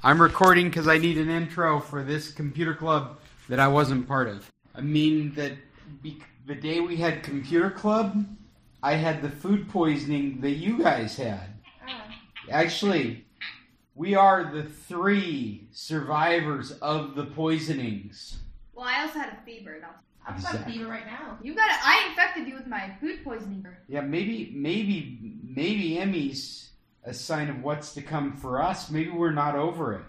I'm recording because I need an intro for this computer club that I wasn't part of. I mean that the day we had computer club, I had the food poisoning that you guys had. Actually, we are the 3 survivors of the poisonings. Well, I also had a fever. I've got a fever right now. I infected you with my food poisoning. Yeah, maybe Emmy's a sign of what's to come for us. Maybe we're not over it.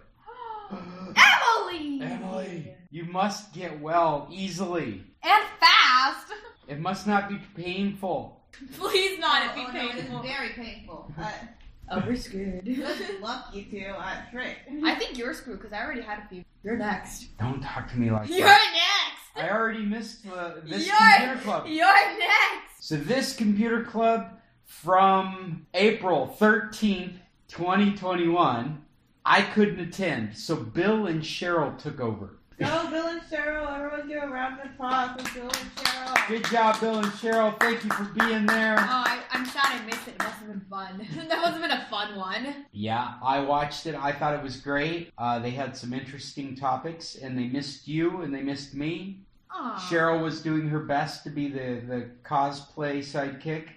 Emily, you must get well easily. And fast. It must not be painful. Please not be painful. painful. No, it's very painful. We're screwed. Good luck, you two. Trick. I think you're screwed because I already had a fever. You're next. Don't talk to me like You're that. next. I already missed this computer club. You're next. So this computer club from April 13th, 2021, I couldn't attend. So Bill and Cheryl took over. Go, Bill and Cheryl. Everyone give a round of applause for Bill and Cheryl. Good job, Bill and Cheryl. Thank you for being there. Oh, I'm sad I missed it. It must have been fun. That must have been a fun one. Yeah, I watched it. I thought it was great. They had some interesting topics, and they missed you, and they missed me. Aww. Cheryl was doing her best to be the cosplay sidekick.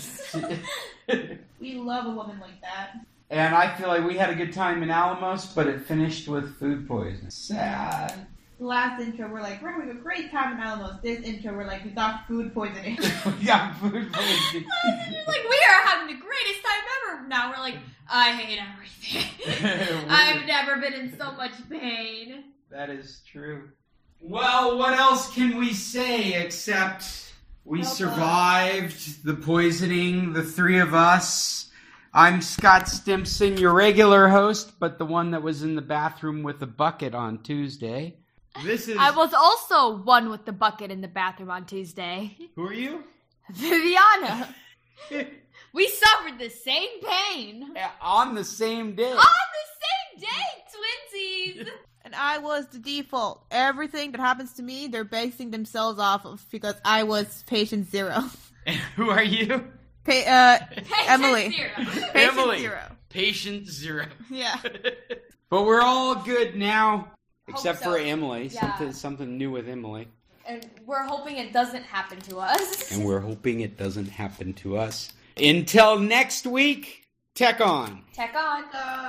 We love a woman like that. And I feel like we had a good time in Alamos, but it finished with food poisoning. Sad. The last intro, we're like, we're having a great time in Alamos. This intro, we're like, we got food poisoning. We got food poisoning. Like, we are having the greatest time ever. Now we're like, I hate everything. I've never been in so much pain. That is true. Well, what else can we say except we survived the poisoning, the 3 of us. I'm Scott Stimson, your regular host, but the one that was in the bathroom with a bucket on Tuesday. I was also one with the bucket in the bathroom on Tuesday. Who are you? Viviana. We suffered the same pain. On the same day. On the same day, twinsies. And I was the default. Everything that happens to me, they're basing themselves off of because I was patient 0. Who are you? Emily. Patient Emily. 0. Patient 0. Yeah. But we're all good now. Except so. for Emily. Yeah. Something new with Emily. And we're hoping it doesn't happen to us. And we're hoping it doesn't happen to us. Until next week, tech on. Tech on.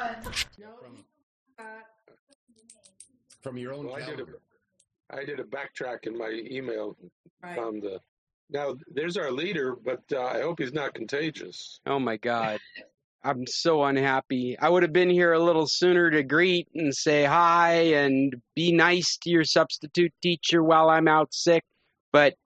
From your own calendar. I did a backtrack in my email. Found the. Now, there's our leader, but I hope he's not contagious. Oh, my God. I'm so unhappy. I would have been here a little sooner to greet and say hi and be nice to your substitute teacher while I'm out sick. But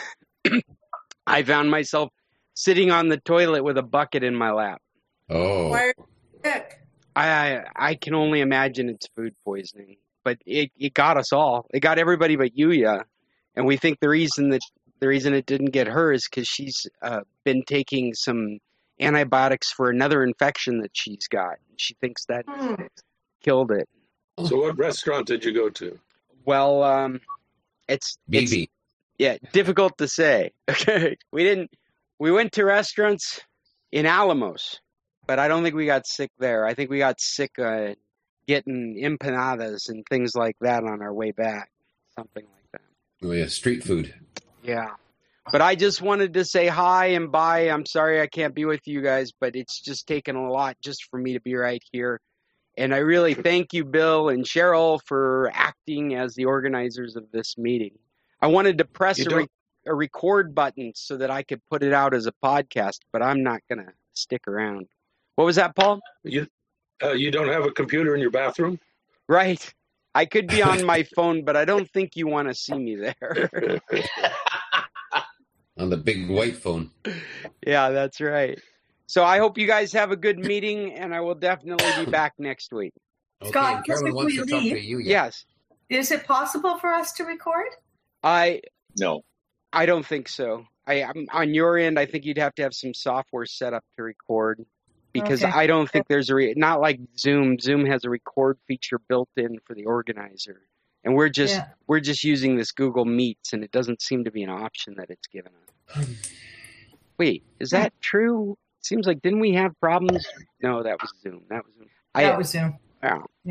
I found myself sitting on the toilet with a bucket in my lap. Oh. Why are you sick? I can only imagine it's food poisoning. But it got us all. It got everybody but Yuya. And we think the reason it didn't get her is because she's been taking some antibiotics for another infection that she's got. She thinks that killed it. So what restaurant did you go to? Well, it's BB. Yeah, difficult to say. Okay, we went to restaurants in Alamos, but I don't think we got sick there. I think we got sick getting empanadas and things like that on our way back, something like that. Oh, yeah, street food. Yeah. But I just wanted to say hi and bye. I'm sorry I can't be with you guys, but it's just taken a lot just for me to be right here. And I really thank you, Bill and Cheryl, for acting as the organizers of this meeting. I wanted to press a record button so that I could put it out as a podcast, but I'm not going to stick around. What was that, Paul? You don't have a computer in your bathroom? Right. I could be on my phone, but I don't think you want to see me there. On the big white phone. Yeah, that's right. So I hope you guys have a good meeting, and I will definitely be back next week. Okay, Scott, just Carolyn wants to before talk you to leave. you. Yes. Is it possible for us to record? No. I don't think so. I'm on your end, I think you'd have to have some software set up to record, because Okay. I don't think there's not like Zoom. Zoom has a record feature built in for the organizer, and we're just using this Google Meets, and it doesn't seem to be an option that it's given us. Wait, is that true? Seems like, didn't we have problems? No, that was Zoom. That was Zoom. Yeah. Yeah.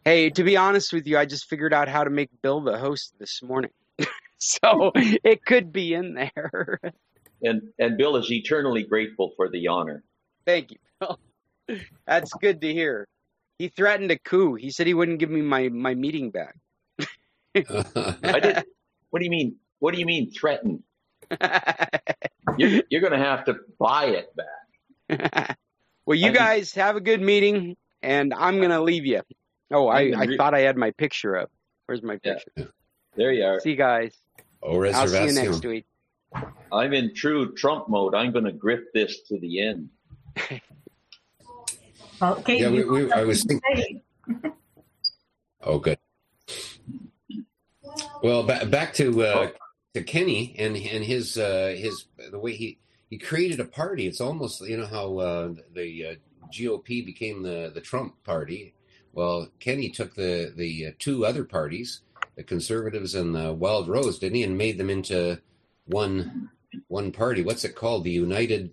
Hey, to be honest with you, I just figured out how to make Bill the host this morning. So it could be in there. And Bill is eternally grateful for the honor. Thank you, Bill. That's good to hear. He threatened a coup. He said he wouldn't give me my meeting back. I did. What do you mean? What do you mean threatened? You're going to have to buy it back. Well, you guys have a good meeting, and I'm going to leave you. Oh, I thought I had my picture up. Where's my picture? Yeah. There you are. See you guys. I'll see you next week. I'm in true Trump mode. I'm going to grip this to the end. Okay. Yeah, I was thinking. Oh, good. Well, back to Kenny and his the way he created a party. It's almost how the GOP became the Trump party. Well, Kenny took the two other parties, the Conservatives and the Wild Rose, didn't he, and made them into one party. What's it called? The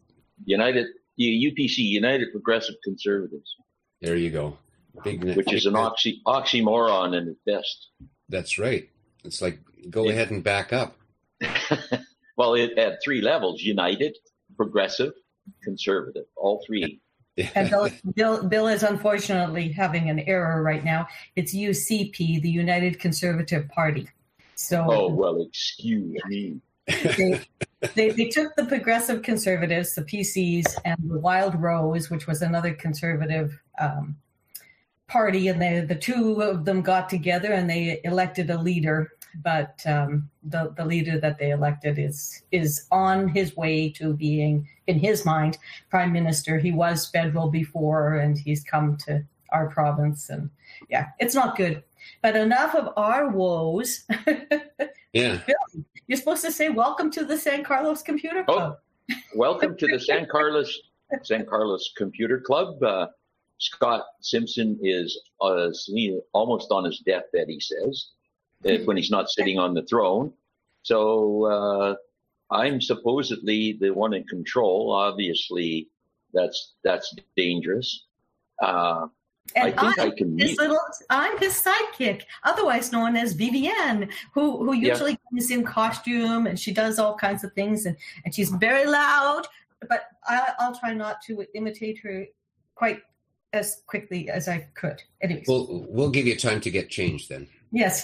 UPC, United Progressive Conservatives. There you go. Which is an oxymoron in its best. That's right. It's like, go ahead and back up. Well, it had three levels: United, Progressive, Conservative, all three. And Bill is unfortunately having an error right now. It's UCP, the United Conservative Party. So, oh, well, excuse me. They took the Progressive Conservatives, the PCs, and the Wild Rose, which was another conservative party, and the two of them got together and they elected a leader. But the leader that they elected is on his way to being, in his mind, prime minister. He was federal before, and he's come to our province, and yeah, it's not good. But enough of our woes. Yeah. Bill, you're supposed to say, welcome to the San Carlos Computer Club. Oh, welcome to the San Carlos Computer Club. Scott Simpson is almost on his deathbed, he says, when he's not sitting on the throne. So I'm supposedly the one in control. Obviously, that's dangerous. And I think I can meet. I'm his sidekick, otherwise known as Vivienne, who usually comes in costume, and she does all kinds of things, and she's very loud, but I'll try not to imitate her quite as quickly as I could. Anyways. We'll give you time to get changed then. Yes.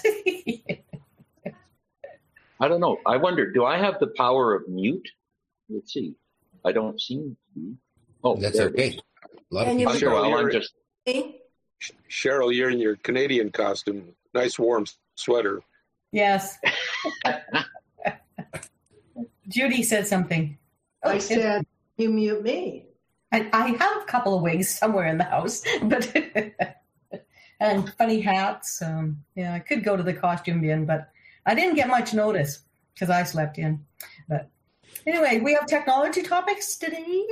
I don't know. I wonder, do I have the power of mute? Let's see. I don't seem to. Oh, that's okay. A lot of people. Sure, well, I'm just. Cheryl, you're in your Canadian costume. Nice warm sweater. Yes. Judy said something. I said, you mute me. I have a couple of wigs somewhere in the house, but and funny hats. Yeah, I could go to the costume bin, but I didn't get much notice because I slept in. But anyway, we have technology topics today.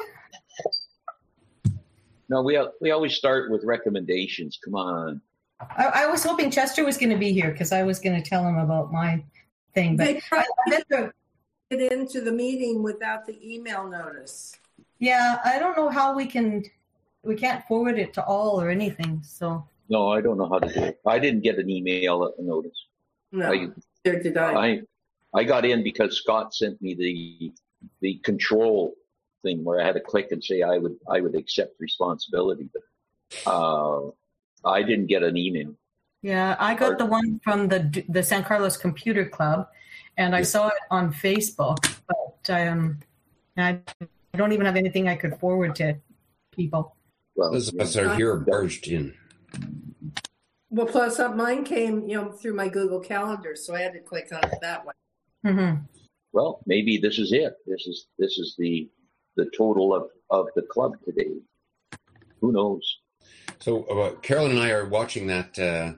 No, we always start with recommendations. Come on. I was hoping Chester was going to be here because I was going to tell him about my thing. But They tried to get into the meeting without the email notice. yeah, I don't know how we can't forward it to all or anything. So No, I don't know how to do it. I didn't get an email notice. No, neither did I. I got in because Scott sent me the control thing where I had to click and say I would accept responsibility, but I didn't get an email. yeah, I got the one from the San Carlos Computer Club, and I saw it on Facebook, but I don't even have anything I could forward to people. Well, Those of us are here barged in. Well, plus mine came, through my Google Calendar, so I had to click on it that way. Mm-hmm. Well, maybe this is it. This is the total of the club today. Who knows? So Carolyn and I are watching that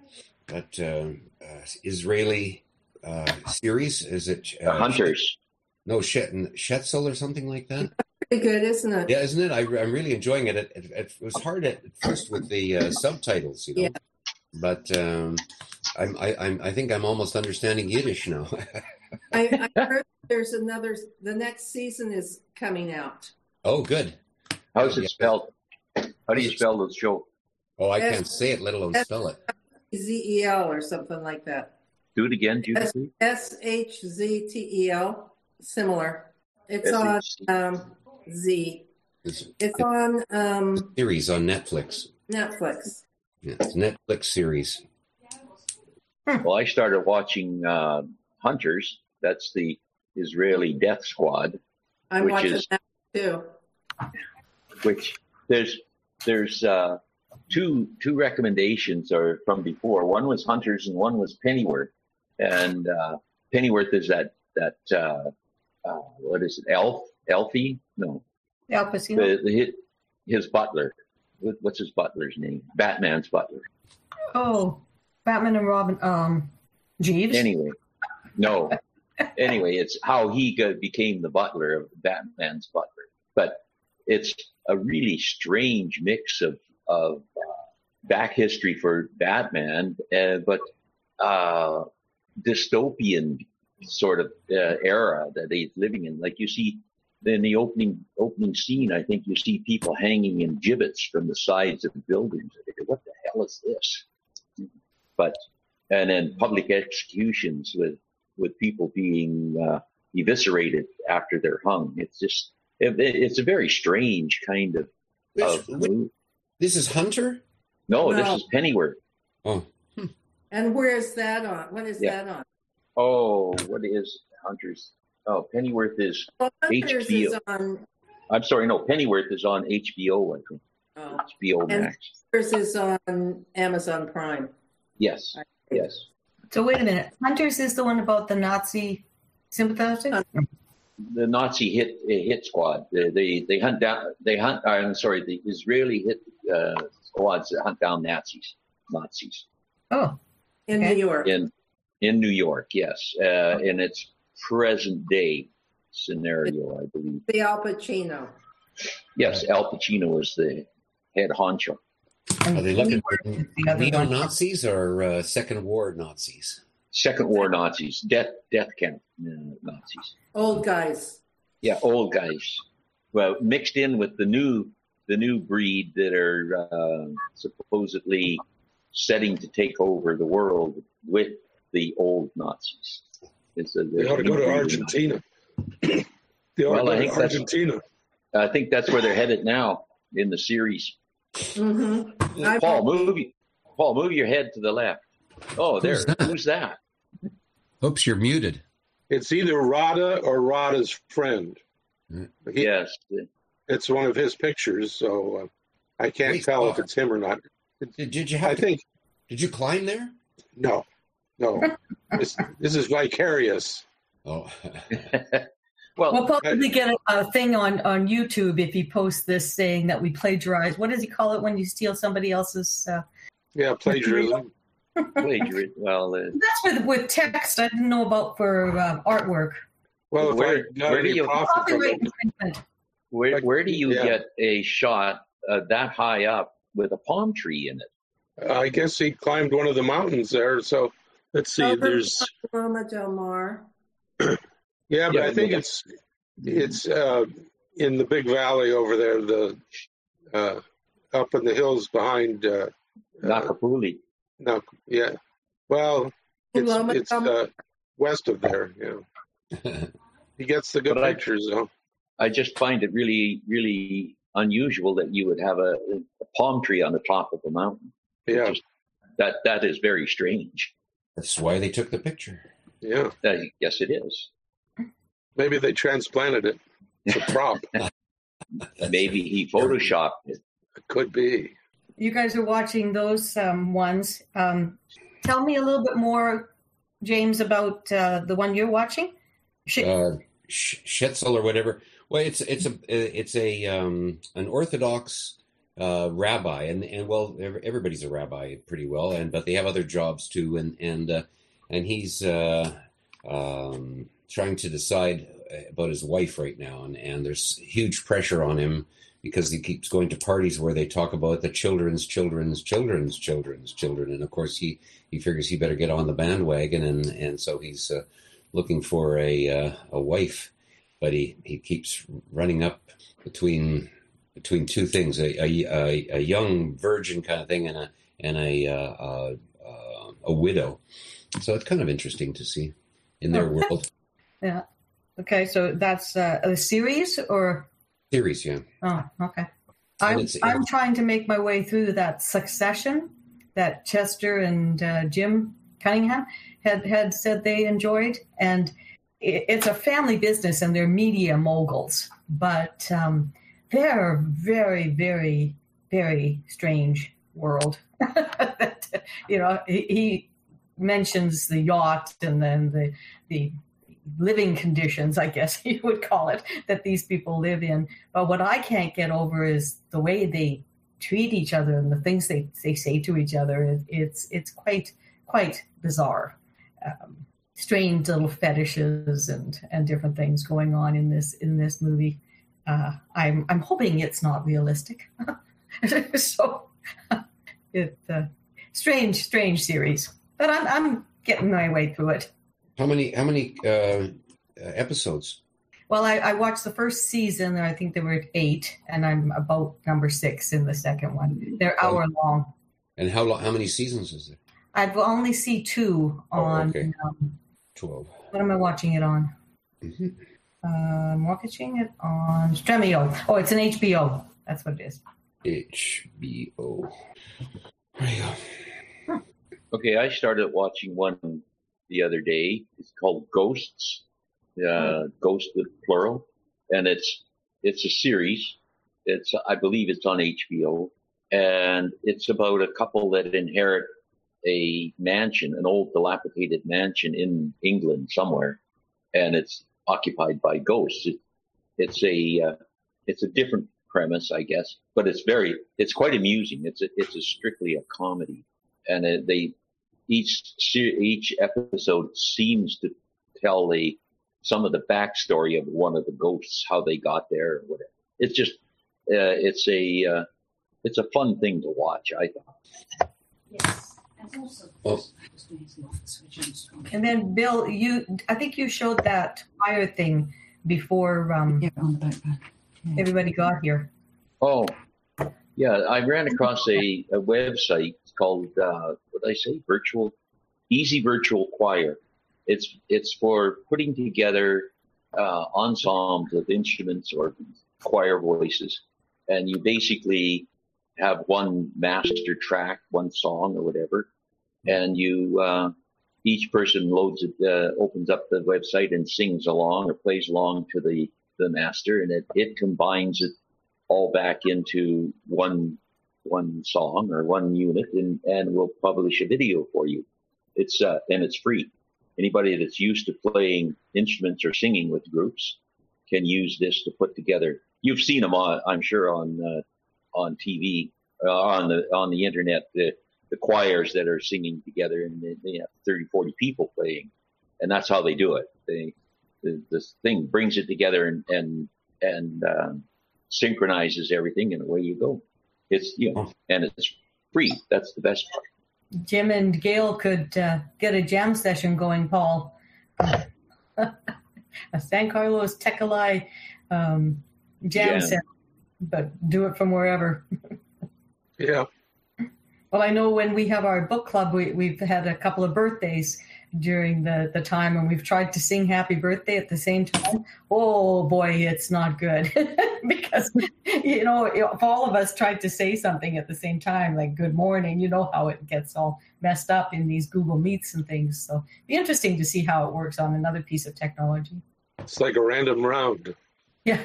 Israeli series. Is it Hunters? No, Shetzel or something like that. Pretty good, isn't it? Yeah, isn't it? I'm really enjoying it. It was hard at first with the subtitles, Yeah. But I think I'm almost understanding Yiddish now. I heard the next season is coming out. Oh, good. How's it spelled? How do you spell the show? Oh, I can't say it, let alone spell it. SHZTEL or something like that. Do it again, Judith. SHZTEL, similar. It's on Z. It's on series on Netflix. Netflix. Yeah, it's a Netflix series. Well, I started watching Hunters. That's the Israeli death squad. I'm watching that too. Which there's two recommendations are from before. One was Hunters and one was Pennyworth. And Pennyworth is that what is it? Elfie? No. Al Pacino. His butler. What's his butler's name? Batman's butler. Oh, Batman and Robin. Jeeves. Anyway, no. Anyway, it's how he became the butler of Batman's butler. But it's a really strange mix of back history for Batman, but dystopian sort of era that he's living in. Like you see in the opening scene, I think you see people hanging in gibbets from the sides of the buildings. I think, what the hell is this? And then public executions with people being eviscerated after they're hung. It's just, it's a very strange kind of. This is Hunter? No, this is Pennyworth. Oh. And where is that on? What is that on? Oh, what is Hunters? Oh, Pennyworth is Hunters HBO. is on. I'm sorry, no, Pennyworth is on HBO, I think. Oh. HBO Max. Hunters is on Amazon Prime. Yes. So wait a minute. Hunters is the one about the Nazi sympathizers? The Nazi hit squad. They hunt down. The Israeli hit squads that hunt down Nazis. Oh, in New York. In New York, yes. In its present day scenario, I believe. The Al Pacino. Yes, Al Pacino is the head honcho. Are they looking for neo-Nazis or Second War Nazis? Second War Nazis, death camp Nazis. Old guys. Yeah, old guys. Well, mixed in with the new breed that are supposedly setting to take over the world with the old Nazis. They ought to go to Argentina. They ought to go to Argentina. I think that's where they're headed now in the series. Mm-hmm. Paul, move your head to the left. Oh, there. Who's that? Oops, you're muted. It's either Rada or Rada's friend. Yes. It's one of his pictures, so I can't tell if it's him or not. Did you climb there? No. This is vicarious. Oh. We'll probably get a thing on YouTube if he posts this saying that we plagiarize. What does he call it when you steal somebody else's? Plagiarism. Plagiarism. Well, that's with text. I didn't know about for artwork. Well, where do you get a shot that high up with a palm tree in it? I guess he climbed one of the mountains there. So let's see. There's Loma Del Mar. Yeah, but I think it's in the big valley over there, the up in the hills behind Nakapuli. No, yeah. Well, it's west of there. Yeah, he gets the good pictures though. I just find it really, really unusual that you would have a palm tree on the top of a mountain. Yeah, that is very strange. That's why they took the picture. Yeah, yes, it is. Maybe they transplanted it. It's a prop. Maybe he photoshopped it. It could be. You guys are watching those ones. Tell me a little bit more, James, about the one you're watching. Schetzel or whatever. Well, it's an Orthodox rabbi, and well, everybody's a rabbi pretty well, but they have other jobs too, and he's trying to decide about his wife right now, and there's huge pressure on him because he keeps going to parties where they talk about the children's children, and of course he figures he better get on the bandwagon, and so he's looking for a wife, but he keeps running up between two things: a young virgin kind of thing, and a a widow. So it's kind of interesting to see in their world. Yeah. Okay, so that's a series or? Series, yeah. Oh, okay. I'm trying to make my way through that Succession that Chester and Jim Cunningham had said they enjoyed. And it's a family business and they're media moguls. But they're a very, very, very strange world. He mentions the yacht and then the living conditions, I guess you would call it, that these people live in. But what I can't get over is the way they treat each other and the things they say to each other. It's quite bizarre. Strange little fetishes and different things going on in this movie. I'm hoping it's not realistic. So it's strange series, but I'm getting my way through it. How many episodes? Well, I watched the first season. I think there were 8, and I'm about number 6 in the second one. They're hour long. And how many seasons is there? I've only seen 2 on. Okay. 12. What am I watching it on? Mm-hmm. I'm watching it on Stremio. Oh, it's an HBO. That's what it is. HBO. There you go. Okay, I started watching one the other day. It's called Ghosts. Ghost with plural, and it's a series. I believe it's on HBO, and it's about a couple that inherit a mansion, an old dilapidated mansion in England somewhere, and it's occupied by ghosts. It's a different premise, I guess, but it's quite amusing. It's strictly a comedy, and each episode seems to tell some of the backstory of one of the ghosts, how they got there, or whatever. It's just it's a fun thing to watch, I thought. Yes, and also. And then Bill, I think you showed that fire thing before on the backpack. Yeah. Everybody got here. Oh, yeah, I ran across a website called what did I say? Easy Virtual Choir. It's for putting together ensembles of instruments or choir voices, and you basically have one master track, one song or whatever, and you each person opens up the website and sings along or plays along to the master, and it combines it all back into one song or one unit, and will publish a video for you. And it's free. Anybody that's used to playing instruments or singing with groups can use this to put together. You've seen them I'm sure on TV, on the internet, the choirs that are singing together, and they have 30, 40 people playing, and that's how they do it. This thing brings it together and synchronizes everything, and away you go. And it's free. That's the best part. Jim and Gail could get a jam session going, Paul. A San Carlos Tecali jam session, but do it from wherever. Yeah. Well, I know when we have our book club, we've had a couple of birthdays during the time, and we've tried to sing happy birthday at the same time. Oh boy, it's not good. Because, if all of us tried to say something at the same time, like good morning, you know how it gets all messed up in these Google Meets and things. So it'd be interesting to see how it works on another piece of technology. It's like a random round. Yeah.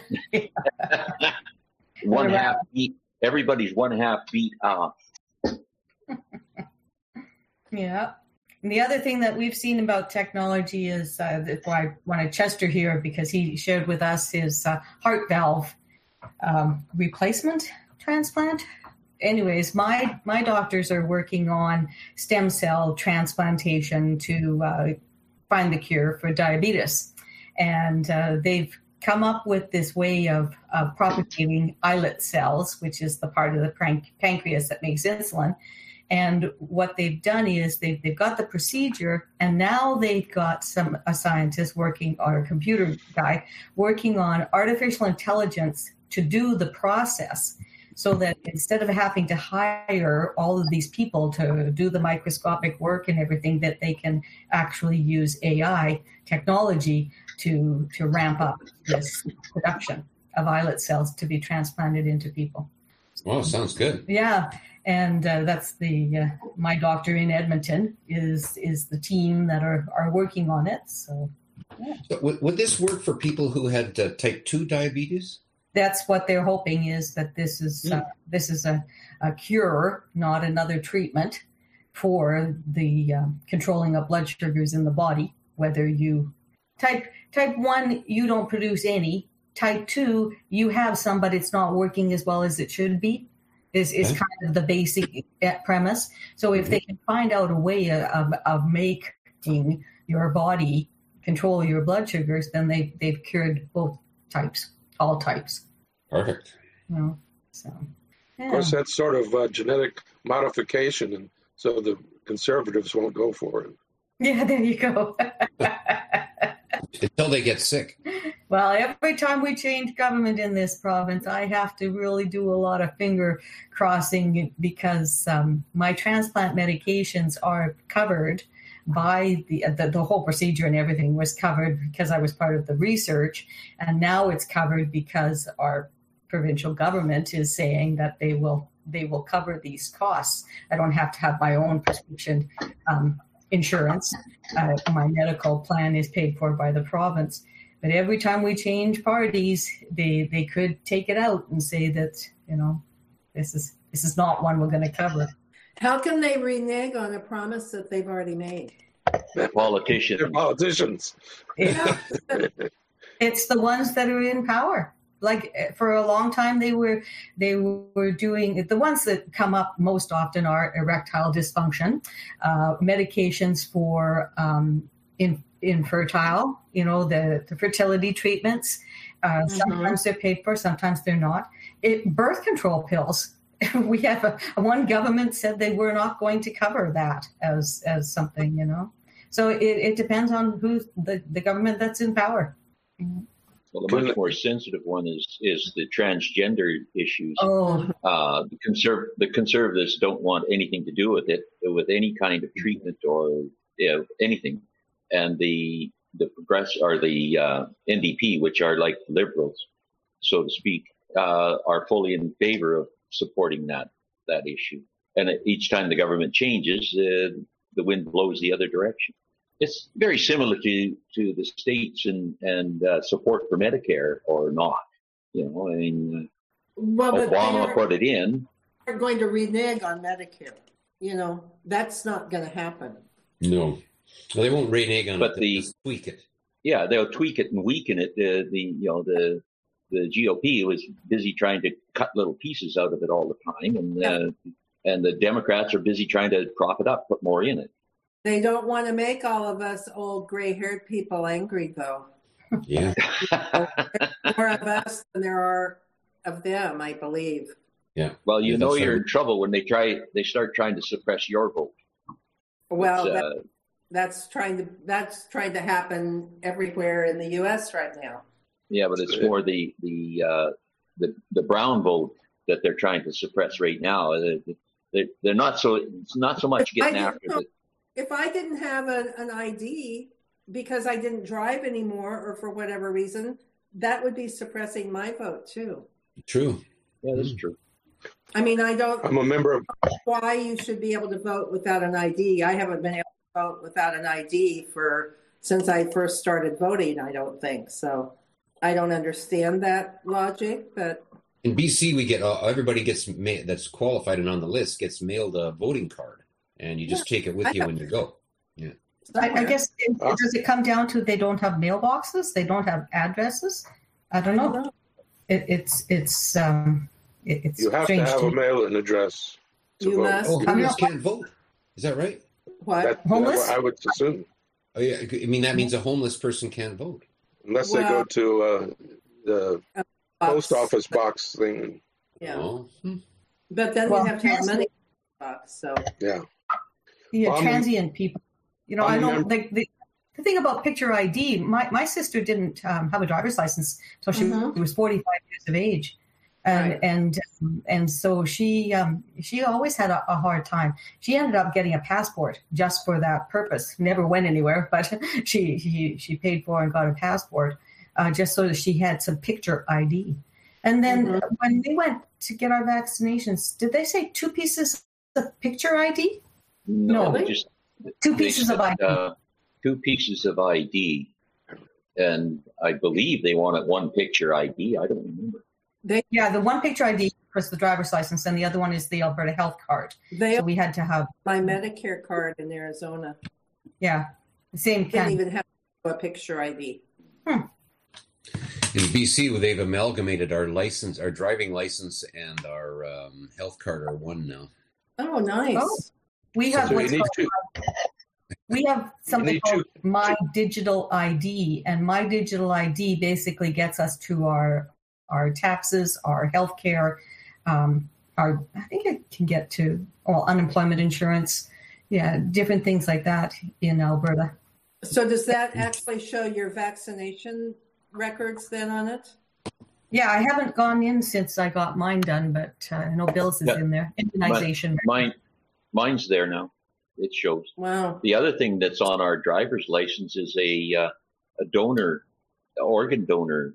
One half beat. Everybody's one half beat off. Yeah. And the other thing that we've seen about technology is why I wanted Chester here, because he shared with us his heart valve replacement transplant. Anyways, my doctors are working on stem cell transplantation to find the cure for diabetes. And they've come up with this way of propagating islet cells, which is the part of the pancreas that makes insulin. And what they've done is they've got the procedure, and now they've got a scientist working, or a computer guy working on artificial intelligence to do the process. so that instead of having to hire all of these people to do the microscopic work and everything, that they can actually use AI technology to ramp up this production of islet cells to be transplanted into people. Wow, sounds good. Yeah, and that's the my doctor in Edmonton is the team that are working on it. So, yeah. So would this work for people who had type 2 diabetes? That's what they're hoping, is that this is a cure, not another treatment for the controlling of blood sugars in the body. Whether you type 1, you don't produce any. Type 2, you have some, but it's not working as well as it should be. Is kind of the basic premise. So if they can find out a way of making your body control your blood sugars, then they've cured both types, all types. Perfect. You know, so, yeah. Of course, that's sort of genetic modification, and so the conservatives won't go for it. Yeah, there you go. Until they get sick. Well, every time we change government in this province, I have to really do a lot of finger crossing, because my transplant medications are covered by the whole procedure, and everything was covered because I was part of the research, and now it's covered because our provincial government is saying that they will cover these costs. I don't have to have my own prescription insurance. My medical plan is paid for by the province. But every time we change parties, they could take it out and say that, you know, this is not one we're going to cover. How can they renege on a promise that they've already made? Politicians. They're politicians. Yeah. It's the ones that are in power. Like, for a long time, they were doing, the ones that come up most often are erectile dysfunction, medications for infertile, you know, the fertility treatments. Sometimes they're paid for, sometimes they're not. Birth control pills. We have one government said they were not going to cover that as something, you know. So it depends on who's the government that's in power. Well, the much more sensitive one is the transgender issues. Oh. The conservatives don't want anything to do with it, with any kind of treatment or anything. And the progress or the NDP, which are like liberals, so to speak, are fully in favor of supporting that issue. And each time the government changes, the wind blows the other direction. It's very similar to the states and support for Medicare or not. You know, I mean, Obama put it in. They're going to renege on Medicare. You know, that's not going to happen. No. Well, they won't renege on but it. They'll just tweak it. Yeah, they'll tweak it and weaken it. The GOP was busy trying to cut little pieces out of it all the time, and the Democrats are busy trying to prop it up, put more in it. They don't want to make all of us old gray-haired people angry, though. Yeah. More of us than there are of them, I believe. Yeah. Well, you're in trouble when they start trying to suppress your vote. Well, that's trying to happen everywhere in the U.S. right now. Yeah, but it's more the brown vote that they're trying to suppress right now. They're not so. It's not so much getting after it. If I didn't have an ID because I didn't drive anymore or for whatever reason, that would be suppressing my vote too. True. Yeah, that's true. I mean, I'm a member of. Why you should be able to vote without an ID? I haven't been able to vote without an ID since I first started voting. I don't think so. I don't understand that logic, but in BC, we get everybody that's qualified and on the list gets mailed a voting card, and you just take it with you when you go. Yeah. I guess does it come down to they don't have mailboxes? They don't have addresses? I don't know. It's you have to have a mail-in address to vote. Must. Oh, homeless can't vote. Is that right? What? Homeless? I would assume. Oh, yeah. I mean, that means a homeless person can't vote. Unless they go to the post office box thing. Yeah. Oh. But then you have to have money in the box, so. Yeah. Yeah, transient people. You know, I know the thing about picture ID, my sister didn't have a driver's license until she was 45 years of age. And so she always had a hard time. She ended up getting a passport just for that purpose. Never went anywhere, but she paid for and got a passport just so that she had some picture ID. And then when we went to get our vaccinations, did they say 2 pieces of picture ID? No, really? Just 2 pieces of ID. 2 pieces of ID, and I believe they wanted 1 picture ID. I don't remember. The 1 picture ID was the driver's license, and the other one is the Alberta health card. So we had to have my Medicare card in Arizona. Yeah, the same. Didn't even have a picture ID. In BC, they've amalgamated our driving license, and our health card are one now. Oh, nice. Oh, we have we have something called My Digital ID, and My Digital ID basically gets us to our taxes, our health care, I think it can get to unemployment insurance, different things like that in Alberta. So does that actually show your vaccination records then on it? Yeah, I haven't gone in since I got mine done, but I know Bill's is in there. Immunization. Mine's there now. It shows. Wow. The other thing that's on our driver's license is a organ donor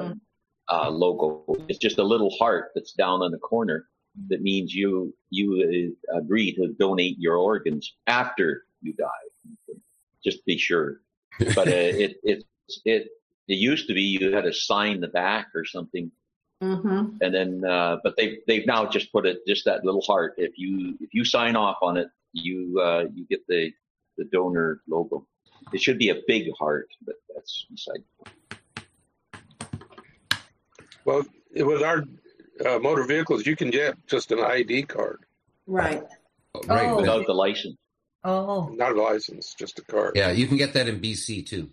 logo. It's just a little heart that's down in the corner. That means you agree to donate your organs after you die. Just be sure. But it used to be you had to sign the back or something, and then but they've now just put just that little heart. If you sign off on it, you get the donor logo. It should be a big heart, but that's beside the point. Well, with our motor vehicles, you can get just an ID card. Right. Right. Without the license. Oh. Not a license, just a card. Yeah, you can get that in BC too.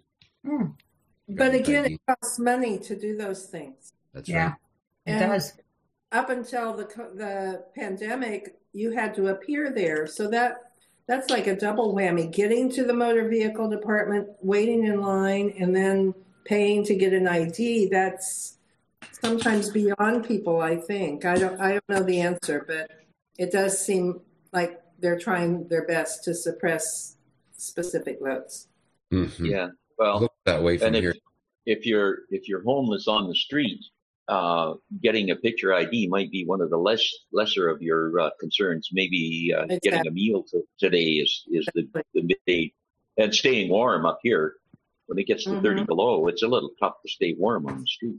But again, it costs money to do those things. That's right. It does. Up until the pandemic, you had to appear there. So that's like a double whammy. Getting to the motor vehicle department, waiting in line, and then paying to get an ID. That's sometimes beyond people, I think. I don't know the answer, but it does seem like they're trying their best to suppress specific votes. Mm-hmm. Yeah. Well, look that way from here. If you're homeless on the street, getting a picture ID might be one of the lesser of your concerns. Maybe getting a meal today is the midday, and staying warm up here. When it gets to 30 below, it's a little tough to stay warm on the street.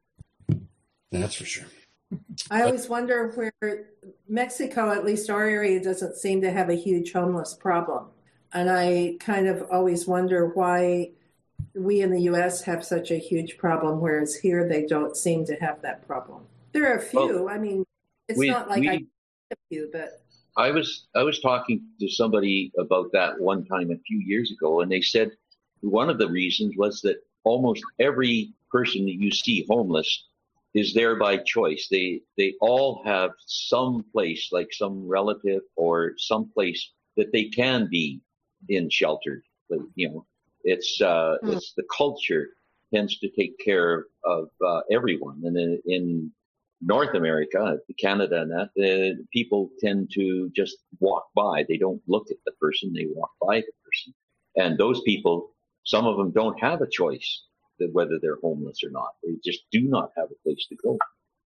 That's for sure. I always wonder where Mexico, at least our area, doesn't seem to have a huge homeless problem. And I kind of always wonder why we in the U.S. have such a huge problem, whereas here they don't seem to have that problem. There are a few. I mean, it's not like I have a few, but I was talking to somebody about that one time a few years ago, and they said one of the reasons was that almost every person that you see homeless is there by choice. They all have some place, like some relative or some place that they can be in sheltered. But, it's the culture tends to take care of everyone. And in North America, Canada and that, people tend to just walk by. They don't look at the person, they walk by the person. And those people, some of them don't have a choice whether they're homeless or not. They just do not have a place to go.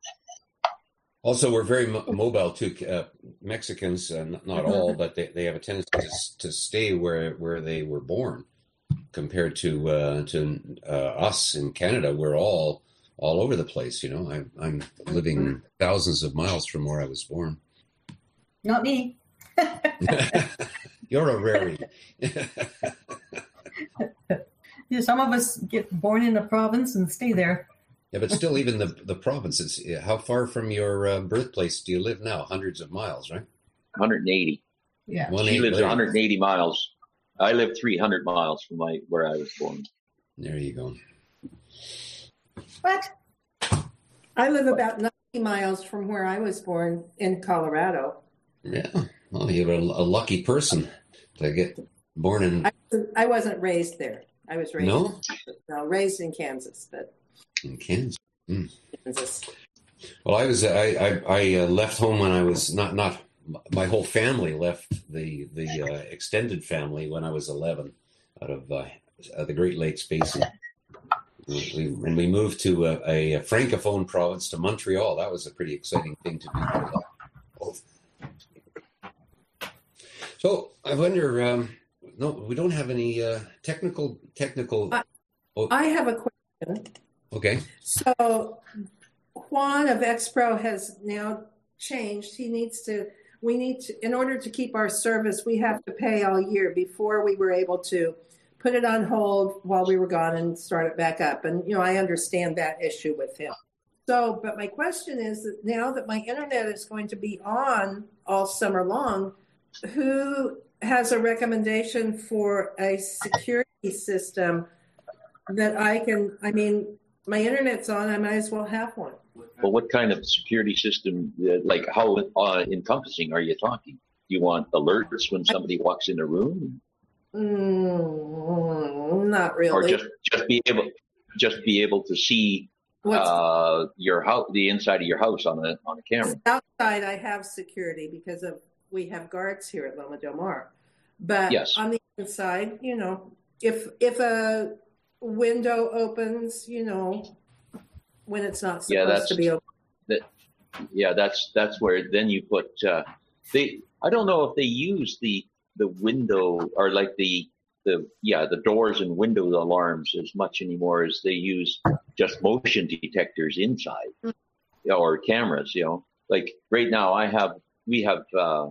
Also, we're very mobile too. Mexicans, not all, but they have a tendency to stay where they were born, compared to us in Canada. We're all over the place. I'm living thousands of miles from where I was born. Not me. You're a rarity. Yeah, some of us get born in a province and stay there. Yeah, but still, even the provinces. How far from your birthplace do you live now? Hundreds of miles, right? 180. Yeah. She lives 180 miles. I live 300 miles from where I was born. There you go. What? I live about 90 miles from where I was born in Colorado. Yeah. Well, you're a lucky person to get born in. I wasn't raised there. I was raised raised in Kansas, but in Kansas. Kansas. Well, I left home when I was not my whole family left the extended family when I was 11 out of the Great Lakes Basin. We moved to a francophone province, to Montreal. That was a pretty exciting thing to do. So I wonder. No, we don't have any technical. I have a question. Okay. So Juan of Expro has now changed. We need to, in order to keep our service, we have to pay all year. Before we were able to put it on hold while we were gone and start it back up. And, I understand that issue with him. So, but my question is that now that my internet is going to be on all summer long, who has a recommendation for a security system that my internet's on, I might as well have one. Well, what kind of security system, like how encompassing are you talking? Do you want alerts when somebody walks in a room? Not really. Or just be able to see your house, the inside of your house on a camera. Outside, I have security because we have guards here at Loma Del Mar. But yes, on the inside, if a window opens, when it's not supposed to be open. That's where then you put. I don't know if they use the window or like the doors and window alarms as much anymore as they use just motion detectors inside or cameras. Like right now we have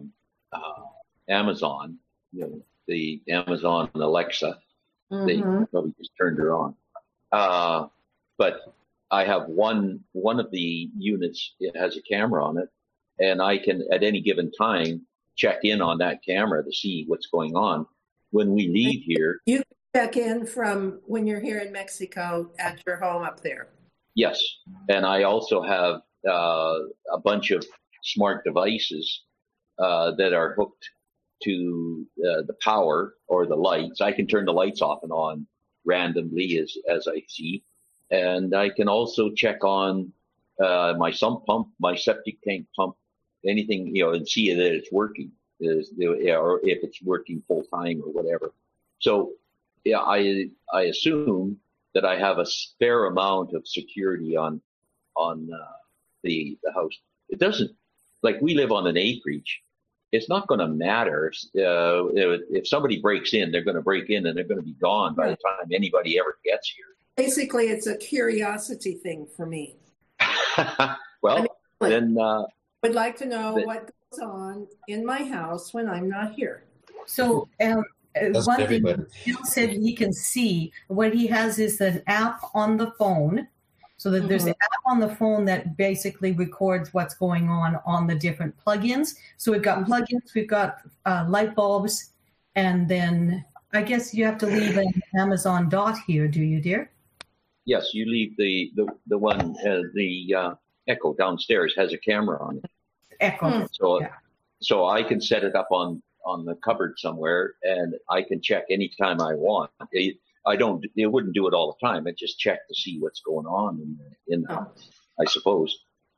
Amazon, the Amazon Alexa. They probably just turned her on. But I have one of the units, it has a camera on it, and I can at any given time check in on that camera to see what's going on. When we leave here, you can check in from when you're here in Mexico at your home up there. Yes, and I also have a bunch of smart devices that are hooked to the power or the lights. I can turn the lights off and on randomly as I see, and I can also check on my sump pump, my septic tank pump, anything, and see that it's working, or if it's working full time or whatever. So, I assume that I have a fair amount of security on the house. It doesn't, like, we live on an acreage. It's not going to matter if somebody breaks in. They're going to break in and they're going to be gone by the time anybody ever gets here. Basically, it's a curiosity thing for me. Well, then would like to know what goes on in my house when I'm not here. So one thing Bill said he can see, what he has is an app on the phone. So that there's an app on the phone that basically records what's going on the different plugins. So we've got plugins, we've got light bulbs, and then I guess you have to leave an Amazon Dot here, do you, dear? Yes, you leave the one, the Echo downstairs has a camera on it. Echo. So I can set it up on the cupboard somewhere, and I can check anytime I want. It wouldn't do it all the time. I just check to see what's going on in the house, I suppose.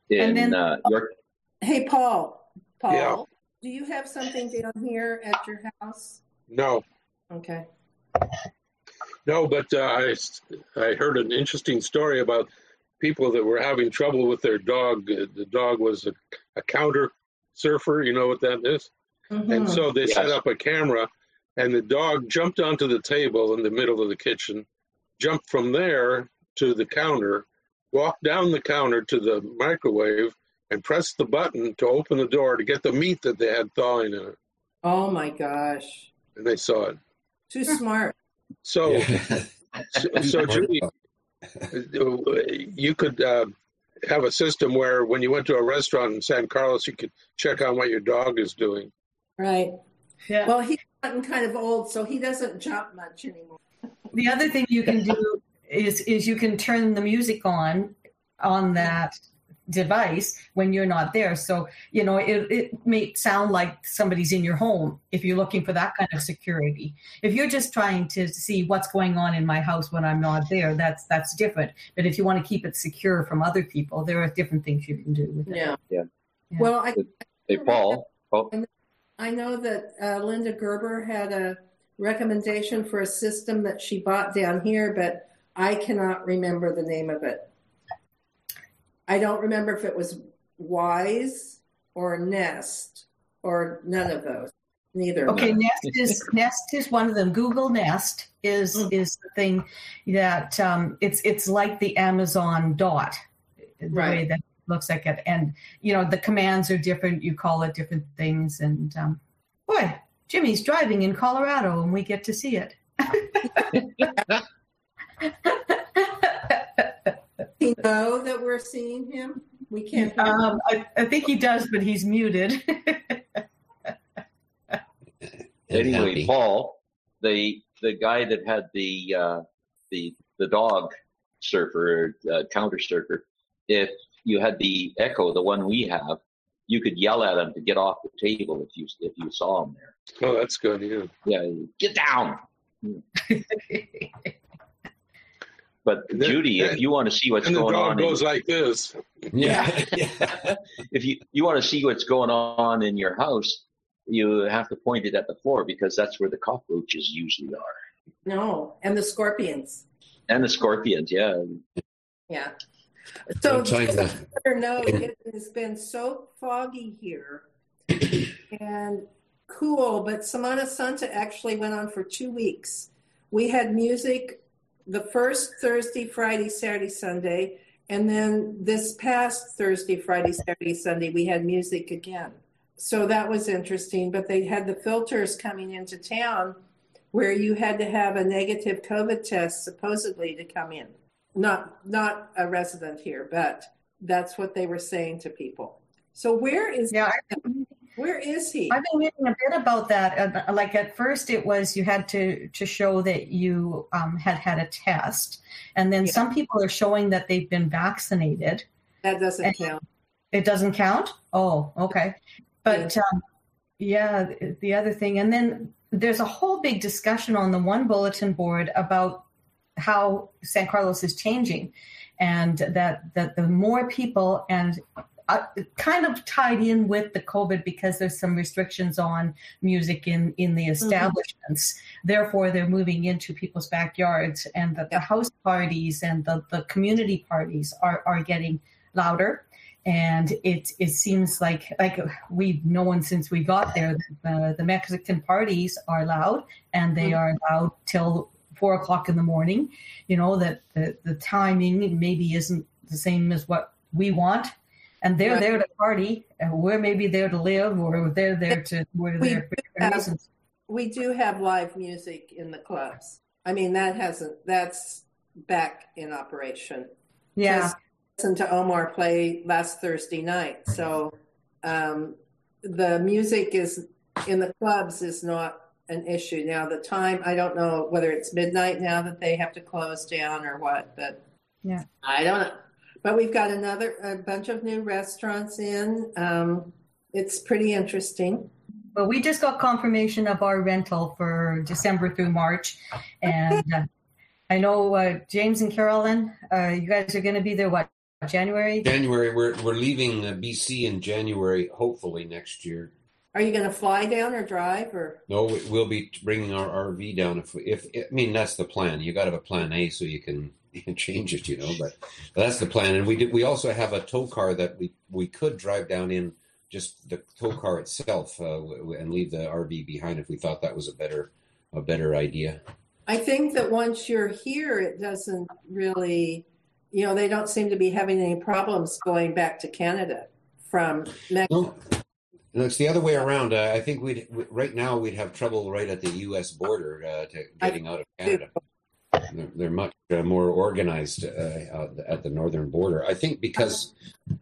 Hey, Paul. Yeah. Do you have something down here at your house? No. Okay. No, but I heard an interesting story about people that were having trouble with their dog. The dog was a counter surfer. You know what that is? Mm-hmm. And so they set up a camera, and the dog jumped onto the table in the middle of the kitchen, jumped from there to the counter, walked down the counter to the microwave, and pressed the button to open the door to get the meat that they had thawing in it. Oh, my gosh. And they saw it. Too smart. So Julie, you could have a system where when you went to a restaurant in San Carlos, you could check on what your dog is doing. Right. Yeah. Well, he's gotten kind of old, so he doesn't jump much anymore. The other thing you can do is you can turn the music on that device when you're not there. So, it may sound like somebody's in your home if you're looking for that kind of security. If you're just trying to see what's going on in my house when I'm not there, that's different. But if you want to keep it secure from other people, there are different things you can do with it. Yeah. Well, Hey, Paul. I know that Linda Gerber had a recommendation for a system that she bought down here, but I cannot remember the name of it. I don't remember if it was Wise or Nest or none of those. Neither. Okay, Nest is one of them. Google Nest is the thing that it's like the Amazon Dot, the way that it looks like it. And the commands are different. You call it different things. And boy, Jimmy's driving in Colorado, and we get to see it. You know that we're seeing him? We can't. I think he does, but he's muted. Anyway, Paul, the guy that had the dog surfer, counter surfer, if you had the Echo, the one we have, you could yell at him to get off the table if you saw him there. Oh, that's good. Yeah. Yeah, get down. But Judy, if you want to see what's going on, the dog goes like this. Yeah. If you want to see what's going on in your house, you have to point it at the floor because that's where the cockroaches usually are. No, and the scorpions. And the scorpions, yeah. Yeah. So it has been so foggy here and cool, but Semana Santa actually went on for 2 weeks. We had music the first Thursday, Friday, Saturday, Sunday, and then this past Thursday, Friday, Saturday, Sunday, we had music again. So that was interesting, but they had the filters coming into town where you had to have a negative COVID test supposedly to come in. Not a resident here, but that's what they were saying to people. So where is he? I've been reading a bit about that. Like at first it was you had to show that you had a test. And then some people are showing that they've been vaccinated. That doesn't count. It doesn't count? Oh, okay. But the other thing. And then there's a whole big discussion on the one bulletin board about how San Carlos is changing and that the more people and kind of tied in with the COVID because there's some restrictions on music in the establishments. Mm-hmm. Therefore, they're moving into people's backyards and the house parties and the community parties are getting louder. And it seems like we've known since we got there that the Mexican parties are loud and they are loud till 4 o'clock in the morning. That the timing maybe isn't the same as what we want. And they're there to party, and we're maybe there to live, or they're there for different reasons. We do have live music in the clubs. I mean, that's back in operation. Yeah. I listened to Omar play last Thursday night. So the music is in the clubs is not an issue. Now, the time, I don't know whether it's midnight now that they have to close down or what, but yeah, I don't know. But we've got a bunch of new restaurants in. It's pretty interesting. Well, we just got confirmation of our rental for December through March. And I know James and Carolyn, you guys are going to be there, what, January? January. We're leaving BC in January, hopefully next year. Are you going to fly down or drive? Or no, we'll be bringing our RV down. If that's the plan. You got to have a plan A so you can change it, but that's the plan. And we also have a tow car that we could drive down in, just the tow car itself, and leave the RV behind if we thought that was a better idea. I think that once you're here, it doesn't really, they don't seem to be having any problems going back to Canada from Mexico. No, it's the other way around. I think right now we'd have trouble right at the U.S. border getting out of Canada. They're much more organized at the northern border. I think because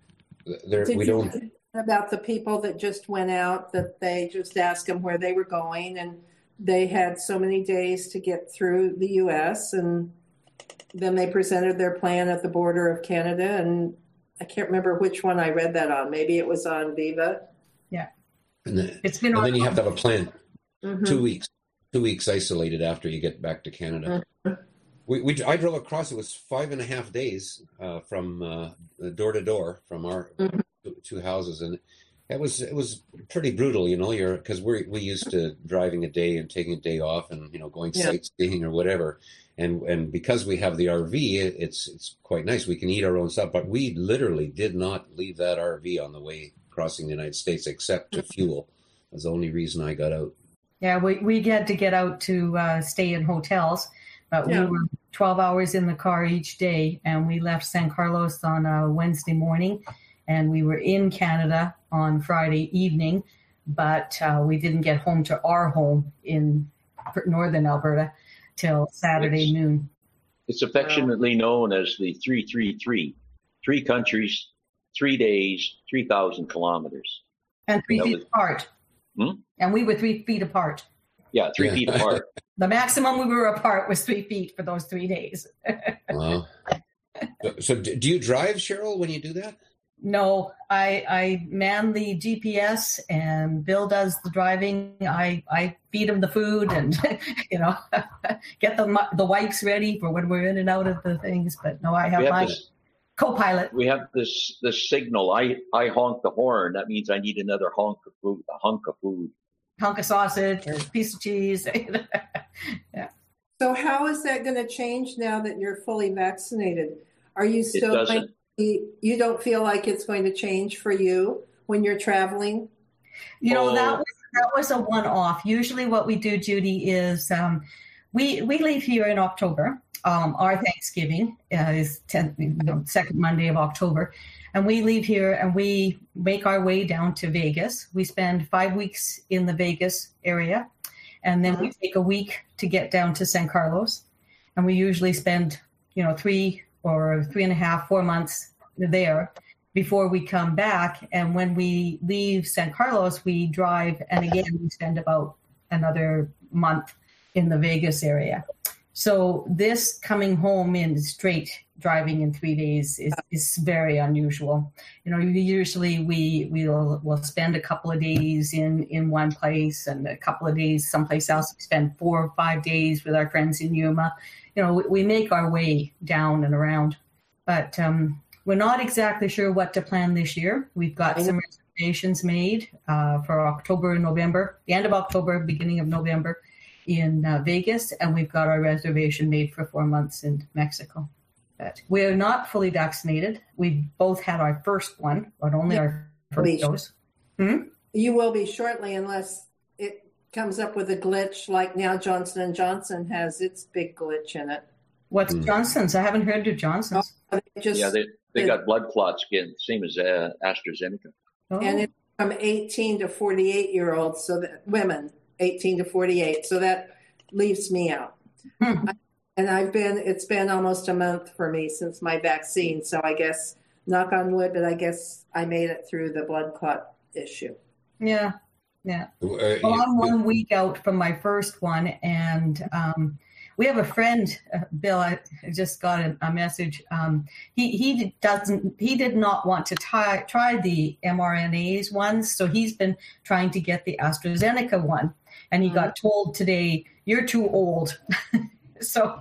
we don't. About the people that just went out, that they just asked them where they were going, and they had so many days to get through the U.S. and then they presented their plan at the border of Canada, I can't remember which one I read that on. Maybe it was on Viva. Yeah. And then, It's been and then you have to have a plan. Mhm. 2 weeks. 2 weeks isolated after you get back to Canada. I drove across. It was 5.5 days from door to door from our two houses, and it was pretty brutal, because we used to driving a day and taking a day off, and going sightseeing or whatever, and because we have the RV, it's quite nice. We can eat our own stuff, but we literally did not leave that RV on the way crossing the United States except to fuel. That's the only reason I got out. Yeah, we had to get out to stay in hotels, but we were 12 hours in the car each day, and we left San Carlos on a Wednesday morning, and we were in Canada on Friday evening, but we didn't get home to our home in northern Alberta till Saturday noon. It's affectionately known as the 333. 3 countries, 3 days, 3,000 kilometers. And 3 feet apart. And we were 3 feet apart. Yeah, 3 feet apart. The maximum we were apart was 3 feet for those 3 days. Wow. So do you drive, Cheryl, when you do that? No, I man the GPS, and Bill does the driving. I feed him the food and, get the wipes ready for when we're in and out of the things. But no, I have my co-pilot. We have this signal. I honk the horn. That means I need another hunk of food. Hunk of sausage or piece of cheese. Yeah. So how is that going to change now that you're fully vaccinated? Are you still you don't feel like it's going to change for you when you're traveling? That was a one-off. Usually what we do, Judy, is we leave here in October. Our Thanksgiving is second Monday of October. And we leave here and we make our way down to Vegas. We spend 5 weeks in the Vegas area. And then we take a week to get down to San Carlos. And we usually spend, 3 or 3.5, 4 months there before we come back. And when we leave San Carlos, we drive. And again, we spend about another month in the Vegas area. So this coming home in straight driving in 3 days is very unusual. Usually we'll spend a couple of days in one place and a couple of days someplace else. We spend 4 or 5 days with our friends in Yuma. We make our way down and around, but we're not exactly sure what to plan this year. We've got some reservations made for October and November, the end of October, beginning of November in Vegas, and we've got our reservation made for 4 months in Mexico. But we're not fully vaccinated. We both had our first one, but only our first dose. You will be shortly, unless it comes up with a glitch like now Johnson & Johnson has its big glitch in it. What's Johnson's? I haven't heard of Johnson's. They got blood clots again, same as AstraZeneca. Oh. And it's from 18 to 48-year-olds, so that women, 18 to 48. So that leaves me out. And it's been almost a month for me since my vaccine. So I guess, knock on wood, but I guess I made it through the blood clot issue. Yeah. Well, I'm 1 week out from my first one, and we have a friend, Bill. I just got a message. He did not want to try the mRNAs ones, so he's been trying to get the AstraZeneca one, and he got told today, "You're too old." So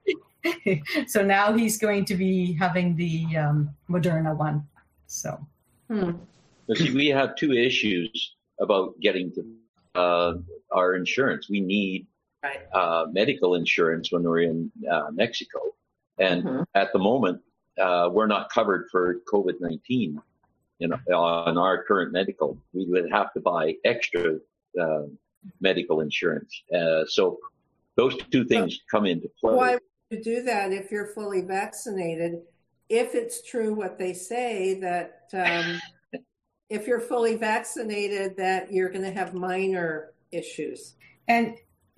now he's going to be having the Moderna one. So, See, we have 2 issues about getting to our insurance. We need medical insurance when we're in Mexico, and at the moment we're not covered for COVID-19. On our current medical, we would have to buy extra medical insurance. So those 2 things come into play. Why would you do that if you're fully vaccinated? If it's true what they say, that if you're fully vaccinated, that you're going to have minor issues. And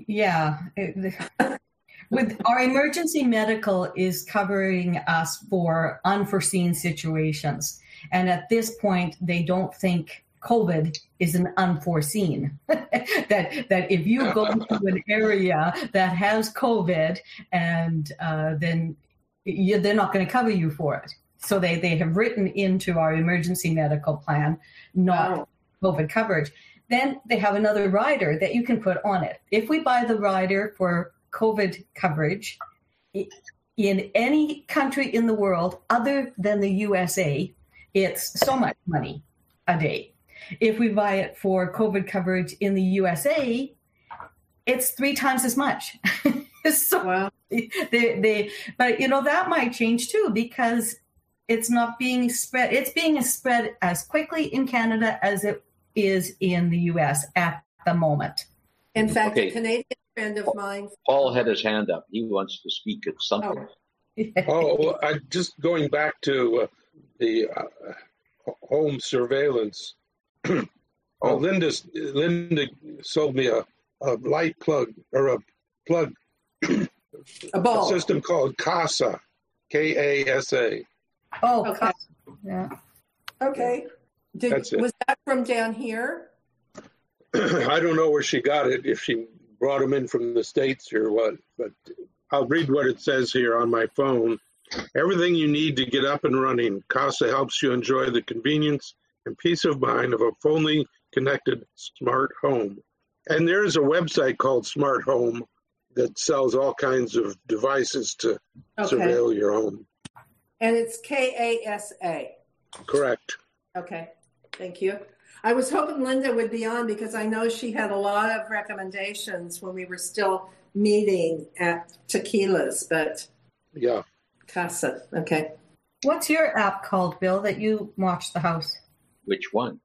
with our emergency medical is covering us for unforeseen situations. And at this point, they don't think COVID is an unforeseen. that if you go to an area that has COVID, and then they're not going to cover you for it. So they have written into our emergency medical plan, not COVID coverage. Then they have another rider that you can put on it. If we buy the rider for COVID coverage in any country in the world other than the USA, it's so much money a day. If we buy it for COVID coverage in the USA, it's 3 times as much. So but that might change too, because it's not being spread. It's being spread as quickly in Canada as it is in the U.S. at the moment. In fact, a Canadian friend of mine. Paul had his hand up. He wants to speak at something. I just going back to the home surveillance. Linda sold me a light plug or a plug. A system called CASA, KASA. Oh, okay. Yeah. Okay. Was that from down here? I don't know where she got it, if she brought them in from the States or what, but I'll read what it says here on my phone. Everything you need to get up and running. CASA helps you enjoy the convenience and peace of mind of a fully connected smart home. And there's a website called Smart Home that sells all kinds of devices to surveil your home. And it's KASA. Correct. Okay, thank you. I was hoping Linda would be on because I know she had a lot of recommendations when we were still meeting at Tequila's, but yeah. CASA, okay. What's your app called, Bill, that you watch the house? Which one?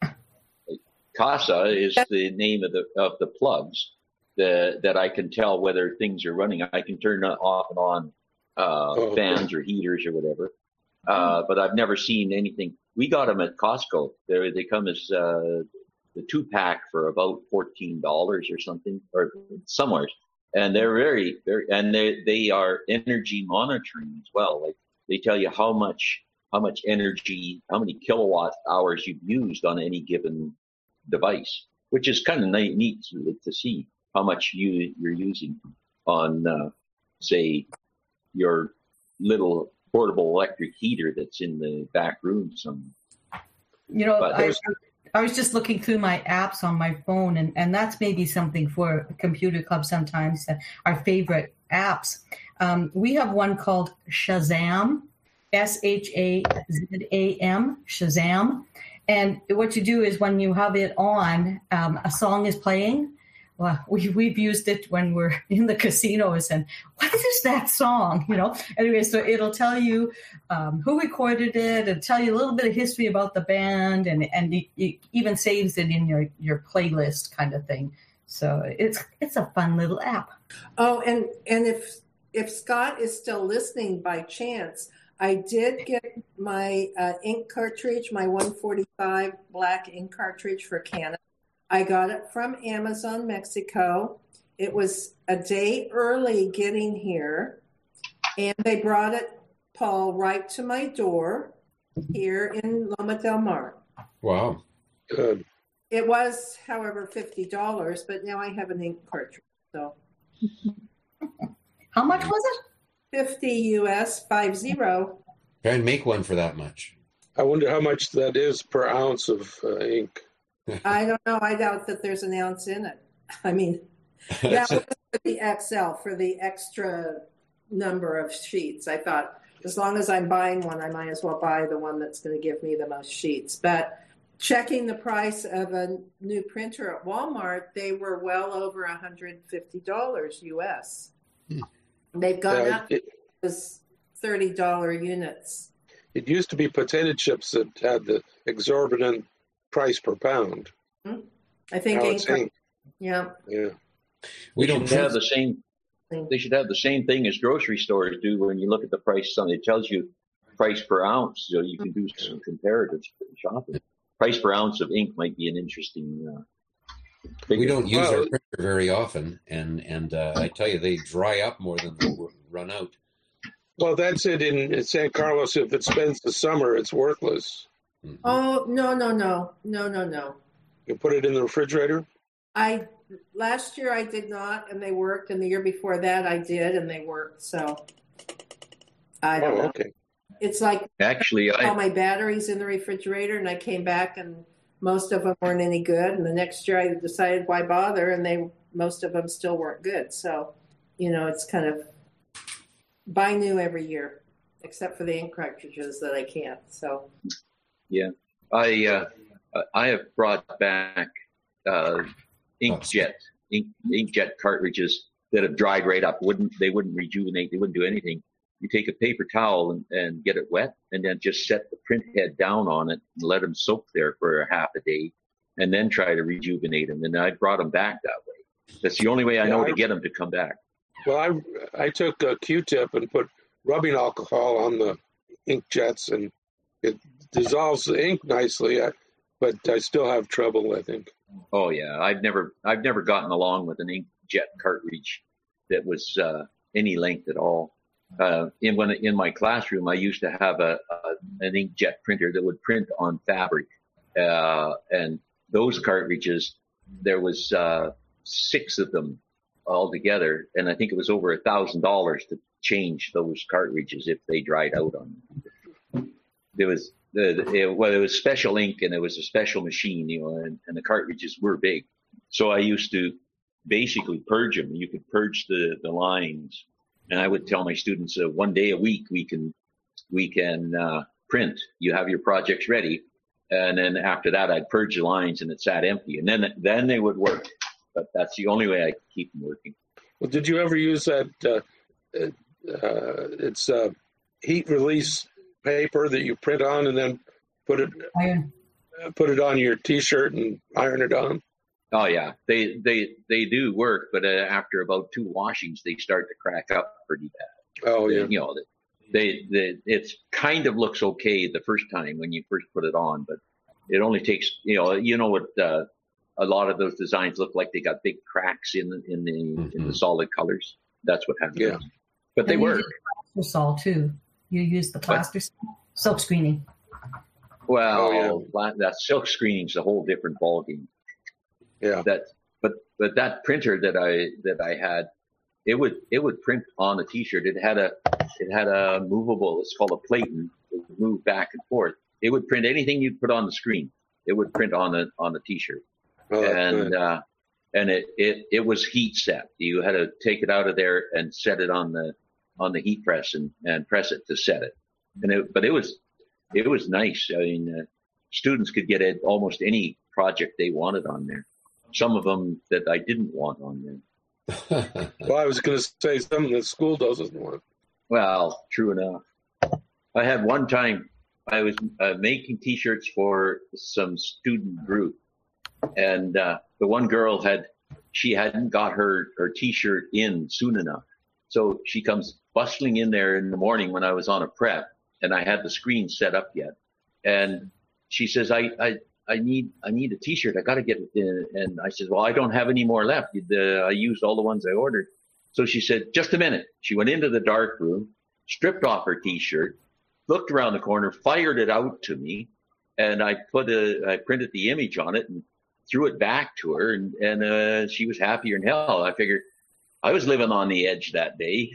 CASA is the name of the plugs that I can tell whether things are running. I can turn off and on fans or heaters or whatever. But I've never seen anything. We got them at Costco. They come as the 2-pack for about $14 or something, or somewhere. And they're very, very, and they are energy monitoring as well. Like they tell you how much energy, how many kilowatt hours you've used on any given device, which is kind of neat to see how much you're using on, say, your little portable electric heater that's in the back room somewhere. I was just looking through my apps on my phone, and that's maybe something for a computer club sometimes, our favorite apps. We have one called Shazam, Shazam, Shazam. And what you do is when you have it on, a song is playing. Well, we've used it when we're in the casinos, and what is that song? Anyway, so it'll tell you who recorded it, and tell you a little bit of history about the band, and it even saves it in your playlist kind of thing. So it's a fun little app. Oh, and if Scott is still listening by chance, I did get my ink cartridge, my 145 black ink cartridge for Canada. I got it from Amazon, Mexico. It was a day early getting here, and they brought it, Paul, right to my door here in Loma del Mar. Wow. Good. It was, however, $50, but now I have an ink cartridge. So, how much was it? 50 US, 50. Try and make one for that much. I wonder how much that is per ounce of ink. I don't know. I doubt that there's an ounce in it. I mean, that was for the XL, for the extra number of sheets. I thought, as long as I'm buying one, I might as well buy the one that's going to give me the most sheets. But checking the price of a new printer at Walmart, they were well over $150 US. They've gone up to those $30 units. It used to be potato chips that had the exorbitant price per pound. I think ink. Yeah. We don't have the same. They should have the same thing as grocery stores do. When you look at the price, it tells you price per ounce, so you can do some comparatives for shopping. Price per ounce of ink might be an interesting. We don't use our printer very often, and I tell you, they dry up more than they run out. Well, that's it in San Carlos. If it spends the summer, it's worthless. Mm-hmm. Oh, no. You put it in the refrigerator? Last year I did not, and they worked, and the year before that I did, and they worked, so I don't know. Okay. It's like Actually, all my batteries in the refrigerator, and I came back and most of them weren't any good. And the next year I decided why bother, and most of them still weren't good. So, it's kind of buy new every year, except for the ink cartridges that I can't. So, yeah, I have brought back inkjet cartridges that have dried right up. They wouldn't rejuvenate. They wouldn't do anything. You take a paper towel and get it wet, and then just set the print head down on it and let them soak there for a half a day, and then try to rejuvenate them. And I brought them back that way. That's the only way I know to get them to come back. Well, I took a Q-tip and put rubbing alcohol on the inkjets, and it dissolves the ink nicely, but I still have trouble, I think. Oh yeah, I've never gotten along with an inkjet cartridge that was any length at all. In my classroom, I used to have an inkjet printer that would print on fabric, and those cartridges, there was 6 of them altogether, and I think it was over $1,000 to change those cartridges if they dried out on them. There was it was special ink, and it was a special machine, and the cartridges were big, so I used to basically purge them. You could purge the lines. And I would tell my students, 1 day a week we can print. You have your projects ready, and then after that I'd purge the lines, and it sat empty, and then they would work. But that's the only way I could keep them working. Well, did you ever use that? It's heat release paper that you print on, and then put it on your T-shirt and iron it on. Oh yeah, they do work, but after about 2 washings, they start to crack up pretty bad. Oh yeah, it's kind of looks okay the first time when you first put it on, but it only takes what a lot of those designs look like. They got big cracks in the solid colors. That's what happens. Yeah, but they work. Plaster too. You use the plaster silk screening. Well, that silk screening is a whole different ballgame. Yeah. But that printer that I had, it would print on a T-shirt. It had a movable. It's called a platen. It would move back and forth. It would print anything you'd put on the screen. It would print on the T-shirt. Oh, and it was heat set. You had to take it out of there and set it on the heat press and press it to set it. But it was nice. I mean, students could get almost any project they wanted on there. Some of them that I didn't want on there. Well, I was going to say something that school doesn't want. Well, true enough. I had one time I was making T-shirts for some student group, and the one girl hadn't got her T-shirt in soon enough, so she comes bustling in there in the morning when I was on a prep, and I had the screen set up yet, and she says, I need a T-shirt. I got to get it in. And I said, well, I don't have any more left. I used all the ones I ordered. So she said, just a minute. She went into the dark room, stripped off her T-shirt, looked around the corner, fired it out to me, and I printed the image on it and threw it back to her, and she was happier than hell. I figured I was living on the edge that day.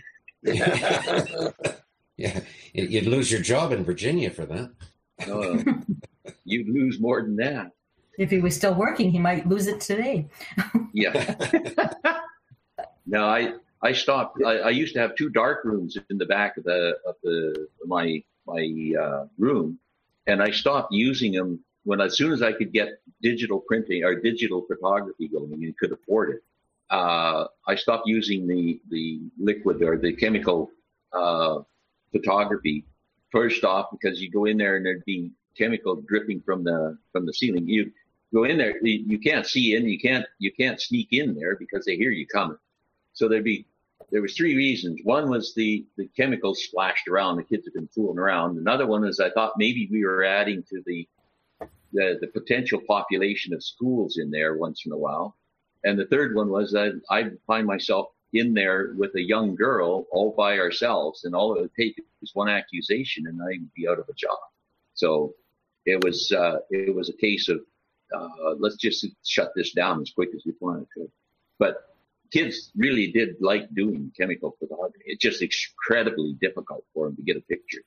Yeah, you'd lose your job in Virginia for that. You'd lose more than that. If he was still working, he might lose it today. Yeah. No, I stopped. I used to have 2 dark rooms in the back of my room, and I stopped using them as soon as I could get digital printing or digital photography going and could afford it. I stopped using the liquid or the chemical photography. First off, because you go in there and there'd be chemical dripping from the ceiling. You go in there, you can't see in, you can't sneak in there because they hear you coming. So there was 3 reasons. One was the chemicals splashed around. The kids have been fooling around. Another one is I thought maybe we were adding to the potential population of schools in there once in a while. And the third one was that I'd find myself in there with a young girl all by ourselves, and all it would take was one accusation and I'd be out of a job. So it was a case of let's just shut this down as quick as we wanted to. But kids really did like doing chemical photography. It's just incredibly difficult for them to get a picture.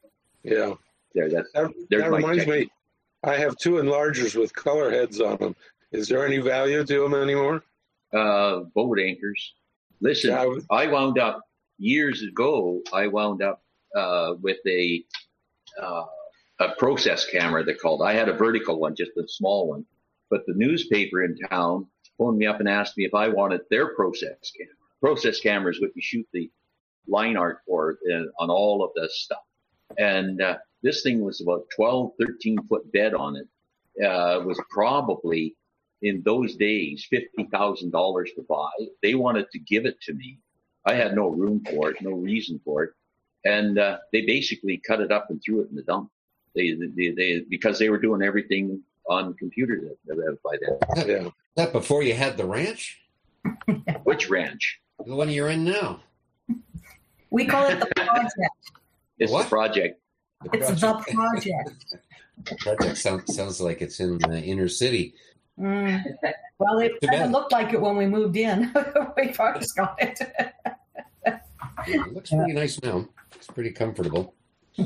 Yeah. There, That there's my reminds technique. me, I have two enlargers with color heads on them. Is there any value to them anymore? Boat anchors. Listen, Yeah, I wound up years ago. I wound up with a process camera. They called. I had a vertical one, just a small one. But the newspaper in town phoned me up and asked me if I wanted their process camera. Process camera is what you shoot the line art for on all of this stuff. And this thing was about 12, 13-foot bed on it. Was probably in those days $50,000 to buy. They wanted to give it to me. I had no room for it, no reason for it, and they basically cut it up and threw it in the dump. They because they were doing everything on computer by then. yeah. That before you had the ranch? Which ranch? The one you're in now. We call it the project. It's What? the project. It's the project. The project sounds like it's in the inner city. Well, it Too kind of bad. looked like it when we moved in. We first got it. It looks pretty nice now. It's pretty comfortable.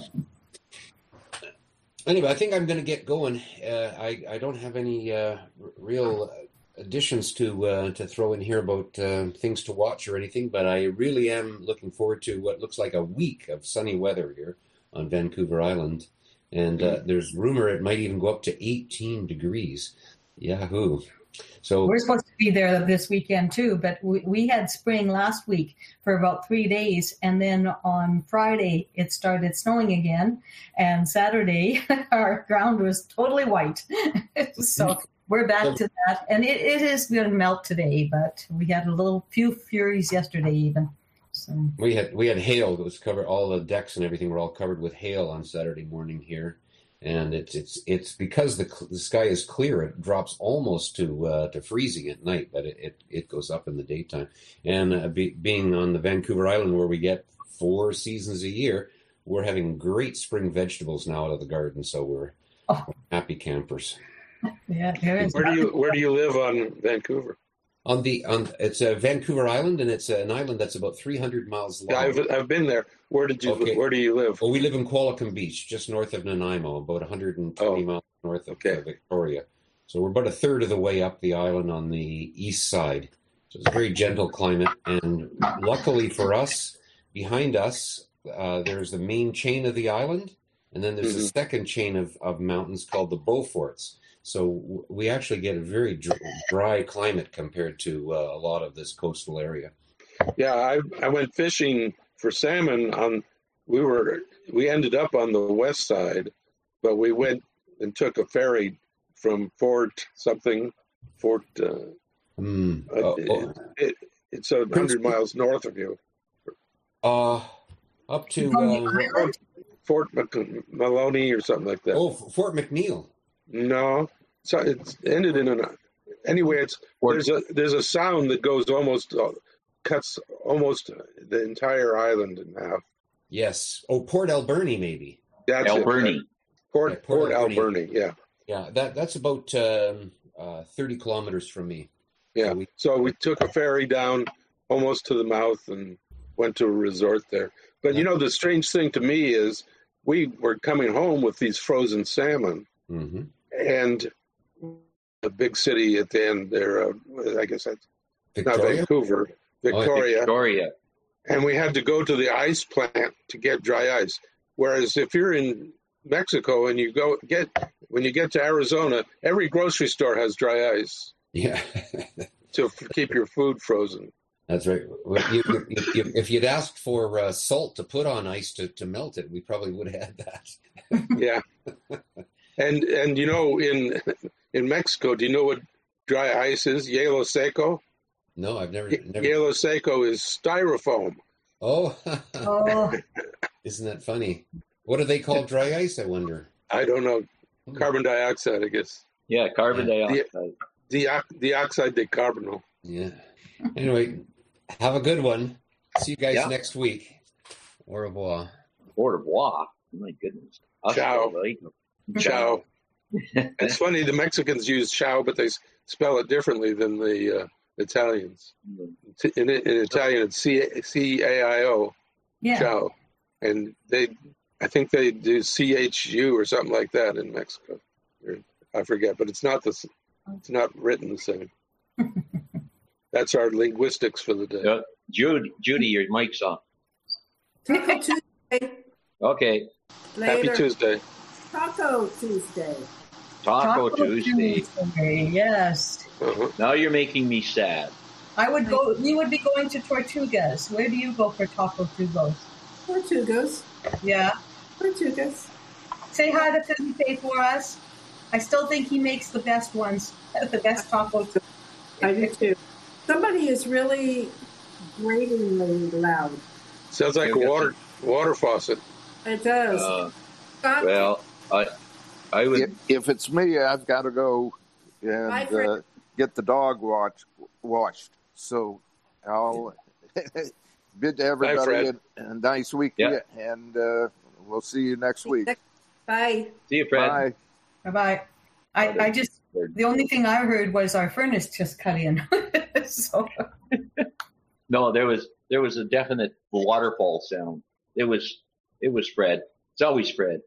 Anyway, I think I'm going to get going. I don't have any real additions to throw in here about things to watch or anything, but I really am looking forward to what looks like a week of sunny weather here on Vancouver Island. And there's rumor it might even go up to 18 degrees. Yahoo. So We're supposed to be there this weekend too, but we had spring last week for about 3 days, and then on Friday it started snowing again, and Saturday our ground was totally white. So we're back to that, and it is going to melt today, but we had a few flurries yesterday even. So we had hail that was covered. All the decks and everything were all covered with hail on Saturday morning here, and it's because the sky is clear. It drops almost to freezing at night, but it goes up in the daytime. And being on the Vancouver Island where we get 4 seasons a year, we're having great spring vegetables now out of the garden. So we're happy campers. yeah, there is. Where do you live on Vancouver? It's Vancouver Island, and it's an island that's about 300 miles long. Yeah, I've been there. Where do you live? Well, we live in Qualicum Beach, just north of Nanaimo, about 120 miles north of Victoria. So we're about a third of the way up the island on the east side. So it's a very gentle climate. And luckily for us, behind us, there's the main chain of the island. And then there's a second chain of mountains called the Beauforts. So we actually get a very dry climate compared to a lot of this coastal area. Yeah, I went fishing for salmon we ended up on the west side, but we went and took a ferry from it's 100 miles north of you. Up to Fort Maloney or something like that. Oh, Fort McNeil. No, so it's ended in anyway. There's a sound that goes cuts almost the entire island in half. Yes. Oh, Port Alberni, maybe. That's Alberni. Port Alberni. Yeah. Yeah. That's about 30 kilometers from me. Yeah. So we took a ferry down almost to the mouth and went to a resort there. But the strange thing to me is we were coming home with these frozen salmon, and the big city at the end there, I guess that's not Vancouver, Victoria. Victoria. And we had to go to the ice plant to get dry ice. Whereas if you're in Mexico and when you get to Arizona, every grocery store has dry ice. Yeah. To keep your food frozen. That's right. If you'd asked for salt to put on ice to melt it, we probably would have had that. Yeah. And in Mexico, do you know what dry ice is? Hielo seco? No, I've never. Hielo seco is styrofoam. Oh. Oh, Isn't that funny? What do they call dry ice, I wonder? I don't know. Carbon dioxide, I guess. Yeah, carbon dioxide. Dioxide de carbono. Yeah. Anyway, have a good one. See you guys next week. Au revoir. Au revoir. My goodness. Ciao. Ciao. It's funny, the Mexicans use ciao, but they spell it differently than the Italians. In Italian, it's C-A-I-O, yeah. ciao. And I think they do CHU or something like that in Mexico. I forget, but it's not written the same. That's our linguistics for the day. Judy, your mic's on. Taco Tuesday. Okay. Happy Tuesday. Taco Tuesday. Taco Tuesday. Yes. Uh-huh. Now you're making me sad. We would be going to Tortugas. Where do you go for Taco Tugos? Tortugas. Yeah. Tortugas. Say hi to Felipe for us. I still think he makes the best ones, the best tacos. I do too. Somebody is really gratingly loud. Sounds like a water faucet. It does. Well, I would. If it's me, I've got to go and get the dog washed. So I'll bid to everybody a nice weekend, and we'll see you next week. Bye. See you, Fred. Bye. Bye-bye. I just, the only thing I heard was our furnace just cut in. So. No, there was a definite waterfall sound. It was Fred. It's always Fred.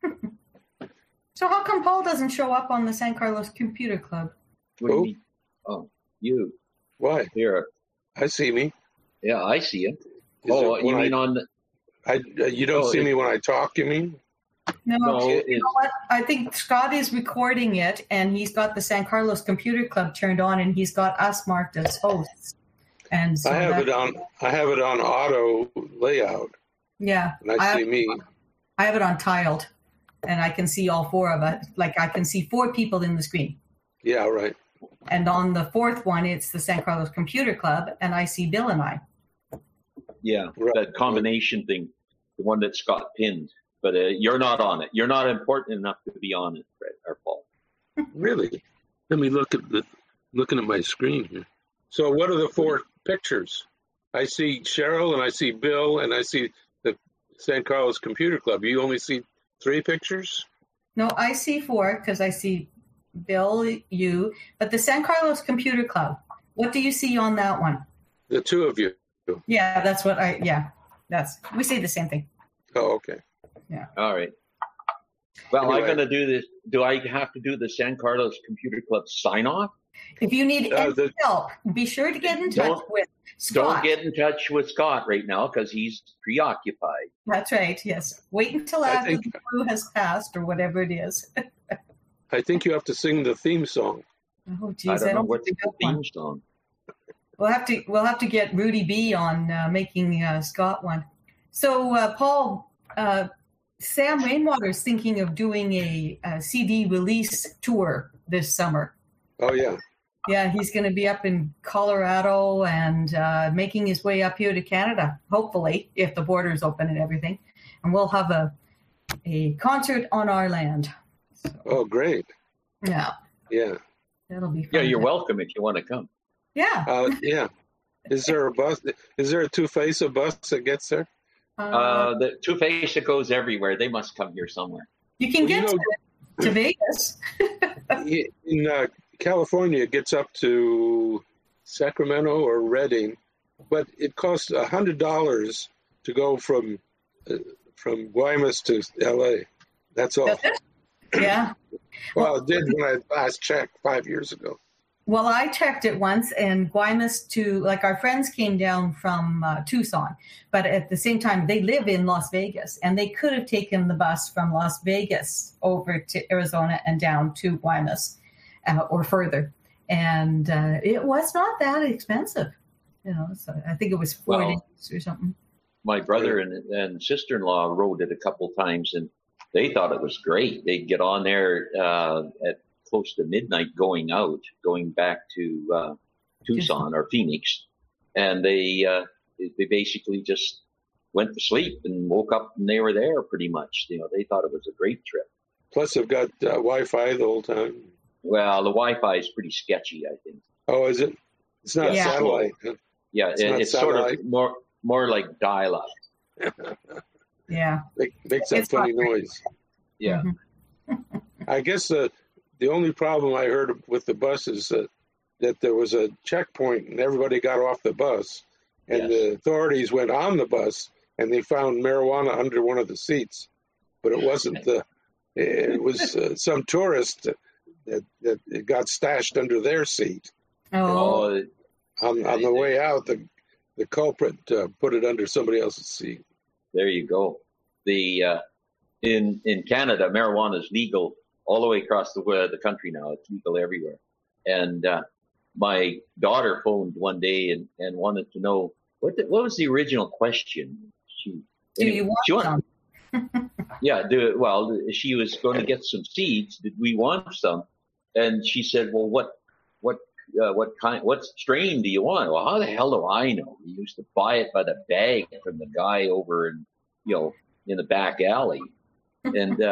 So how come Paul doesn't show up on the San Carlos Computer Club? What do you mean? Oh, you. Why? Here. I see me. Yeah, I see you. You mean on the... you don't see me when I talk, you mean? No, you know what? I think Scott is recording it, and he's got the San Carlos Computer Club turned on, and he's got us marked as hosts. And so I have it on auto layout. Yeah, and I see me. I have it on tiled, and I can see all four of us. Like I can see four people in the screen. Yeah, right. And on the fourth one, it's the San Carlos Computer Club, and I see Bill and I. Yeah, that combination thing, the one that Scott pinned. But you're not on it. You're not important enough to be on it, Fred or Paul. Really? Let me looking at my screen here. So what are the four pictures? I see Cheryl, and I see Bill, and I see the San Carlos Computer Club. You only see 3 pictures? No, I see 4 because I see Bill, you. But the San Carlos Computer Club, what do you see on that one? The 2 of you. Yeah, that's what we say the same thing. Oh, okay. Yeah. All right. Well, anyway. I'm going to do this. Do I have to do the San Carlos Computer Club sign off? If you need any help, be sure to get in touch with Scott. Don't get in touch with Scott right now because he's preoccupied. That's right. Yes. Wait until after the flu has passed or whatever it is. I think you have to sing the theme song. Oh, geez, I don't know what's the theme song. We'll have to get Rudy B on making Scott one. So, Paul. Sam Rainwater's thinking of doing a CD release tour this summer. Oh, yeah. Yeah, he's going to be up in Colorado and making his way up here to Canada, hopefully, if the borders open and everything. And we'll have a concert on our land. So, oh, great. Yeah. Yeah. That'll be fun. Yeah, you're welcome if you want to come. Yeah. Yeah. Is there a bus? Is there a Two-Face bus that gets there? The Two-Face that goes everywhere. They must come here somewhere. You can get to Vegas. In California, it gets up to Sacramento or Redding, but it costs $100 to go from Guaymas to L.A. That's all. Yeah. Well, it did when I last checked 5 years ago. Well, I checked it once, and Guaymas our friends came down from Tucson, but at the same time, they live in Las Vegas, and they could have taken the bus from Las Vegas over to Arizona and down to Guaymas or further. And it was not that expensive, so I think it was 4 days or something. My brother and sister-in-law rode it a couple times, and they thought it was great. They'd get on there at close to midnight going back to Tucson or Phoenix, and they basically just went to sleep and woke up and they were there pretty much. They thought it was a great trip. Plus, they've got Wi-Fi the whole time. Well, the Wi-Fi is pretty sketchy, I think. Oh, is it? It's not satellite. Yeah, it's sort of more like dial-up. Yeah, makes that funny noise. Yeah, I guess the only problem I heard with the bus is that there was a checkpoint and everybody got off the bus, and the authorities went on the bus and they found marijuana under one of the seats. but it wasn't the. It was some tourist that it got stashed under their seat. Oh. On the way out, the culprit put it under somebody else's seat. There you go. In Canada, marijuana is legal all the way across the country now. It's legal everywhere. And my daughter phoned one day and wanted to know what was the original question. Do you want some? Yeah. She was going to get some seeds. Did we want some? And she said, "Well, what strain do you want?" Well, how the hell do I know? We used to buy it by the bag from the guy over in the back alley. And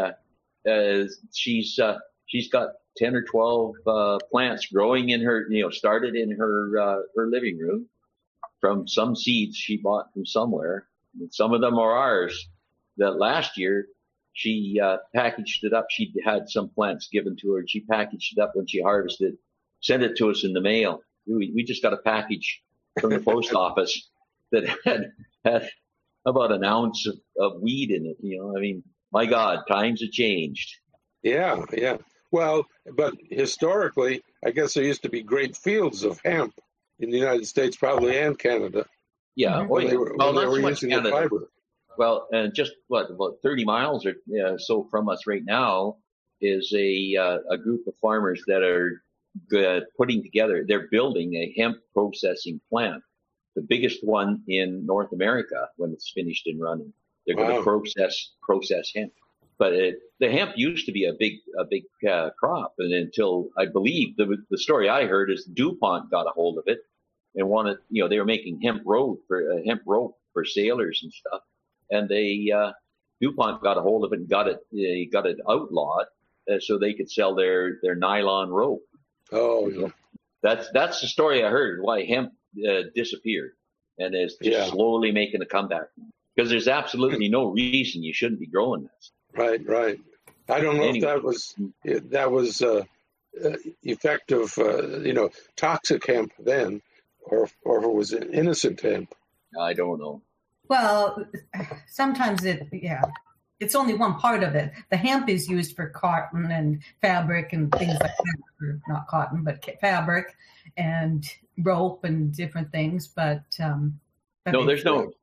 she's got 10 or 12 plants growing in her, started in her living room from some seeds she bought from somewhere. And some of them are ours. That last year she packaged it up. She had some plants given to her, and she packaged it up when she harvested, sent it to us in the mail. We just got a package from the post office that had about an ounce of weed in it. I mean, my God, times have changed. Yeah. Well, but historically, I guess there used to be great fields of hemp in the United States, probably, and Canada. Yeah, when they were using the fiber. Well, and just about 30 miles or so from us right now is a group of farmers that are putting together. They're building a hemp processing plant, the biggest one in North America when it's finished and running. They're going to process hemp. But the hemp used to be a big crop, and until I believe the story I heard is DuPont got a hold of it and wanted, they were making hemp rope for sailors and stuff, and DuPont got a hold of it and got it outlawed so they could sell their nylon rope. Oh, yeah. That's the story I heard why hemp disappeared and is just slowly making a comeback, because there's absolutely no reason you shouldn't be growing this. Right. I don't know if that was effective, toxic hemp then, or if it was innocent hemp. I don't know. Well, sometimes it's only one part of it. The hemp is used for cotton and fabric and things like that. Or not cotton, but fabric and rope and different things. But no, there's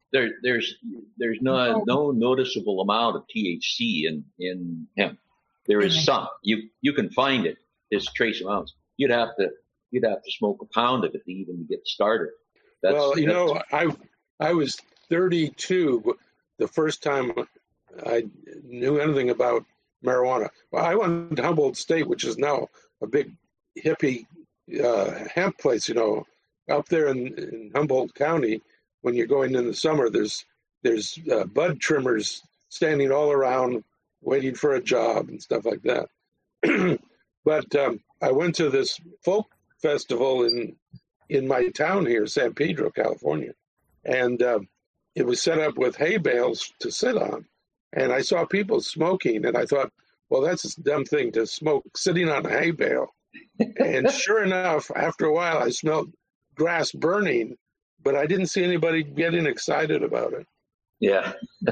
no noticeable amount of THC in hemp. There is some. You can find it. There's trace amounts. You'd have to smoke a pound of it to even get started. I was 32 the first time I knew anything about marijuana. Well, I went to Humboldt State, which is now a big hippie hemp place. Up there in Humboldt County, when you're going in the summer, there's bud trimmers standing all around waiting for a job and stuff like that. But I went to this folk festival in my town here, San Pedro, California, and it was set up with hay bales to sit on. And I saw people smoking, and I thought, well, that's a dumb thing to smoke sitting on a hay bale. And sure enough, after a while, I smelled grass burning, but I didn't see anybody getting excited about it. Yeah.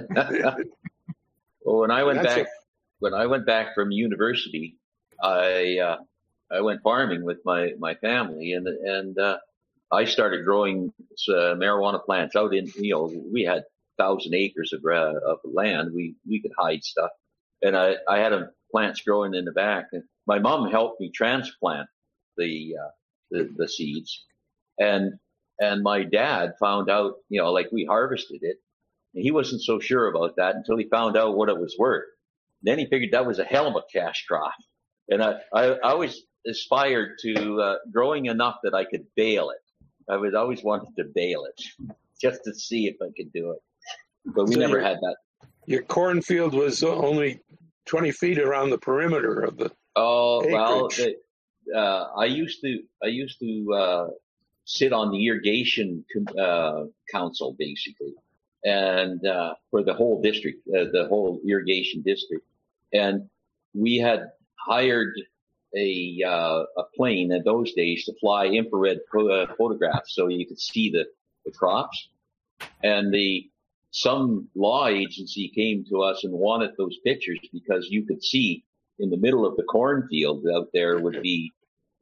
Well, when I went back from university, I went farming with my family, and I started growing marijuana plants out in, we had 1,000 acres of land. We could hide stuff, and I had plants growing in the back. And my mom helped me transplant the seeds, and my dad found out, we harvested it, and he wasn't so sure about that until he found out what it was worth. Then he figured that was a hell of a cash crop, and I always aspired to growing enough that I could bale it. I was always wanted to bale it just to see if I could do it, but we never had that. Your cornfield was only 20 feet around the perimeter of the. Oh, acreage. well, I used to sit on the irrigation council basically, and for the whole district, the whole irrigation district, and we had hired a plane in those days to fly infrared photographs so you could see the crops, and the some law agency came to us and wanted those pictures because you could see in the middle of the cornfield out there would be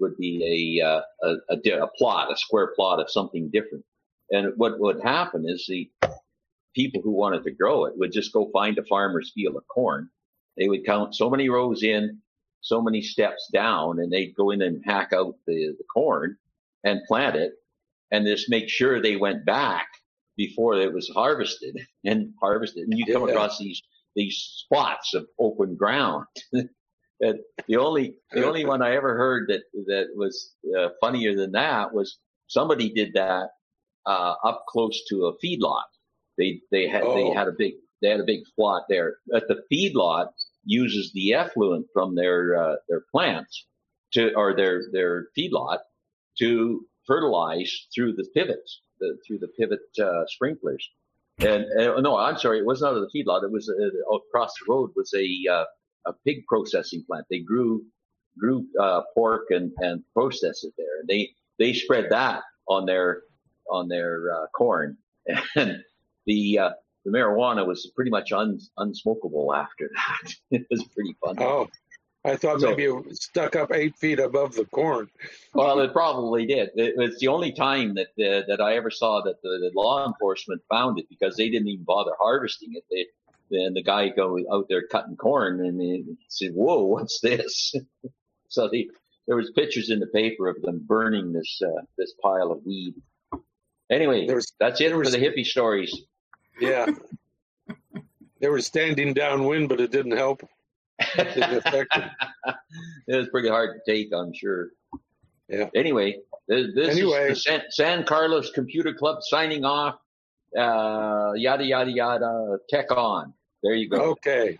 a plot, a square plot of something different. And what would happen is the people who wanted to grow it would just go find a farmer's field of corn. They would count so many rows in, so many steps down, and they'd go in and hack out the corn and plant it, and just make sure they went back before it was harvested. And you come across these spots of open ground. And the only one I ever heard that was funnier than that was somebody did that up close to a feedlot. They had a big plot there. But the feedlot uses the effluent from their plants or their feedlot to fertilize through the pivots, through the pivot sprinklers. And no, I'm sorry, it wasn't out of the feedlot. It was across the road was a pig processing plant. They grew pork and processed it there. And they spread that on their corn. And the marijuana was pretty much unsmokable after that. It was pretty fun. Oh, I thought maybe it stuck up 8 feet above the corn. Well, it probably did. It was the only time that I ever saw that the law enforcement found it, because they didn't even bother harvesting it. And the guy go out there cutting corn, and he said, "Whoa, what's this?" So there was pictures in the paper of them burning this pile of weed. Anyway, that's it for the hippie stories. Yeah. They were standing downwind, but it didn't help. It didn't affect them. It was pretty hard to take, I'm sure. Yeah. Anyway, this is the San Carlos Computer Club signing off. Yada, yada, yada. Tech on. There you go. Okay.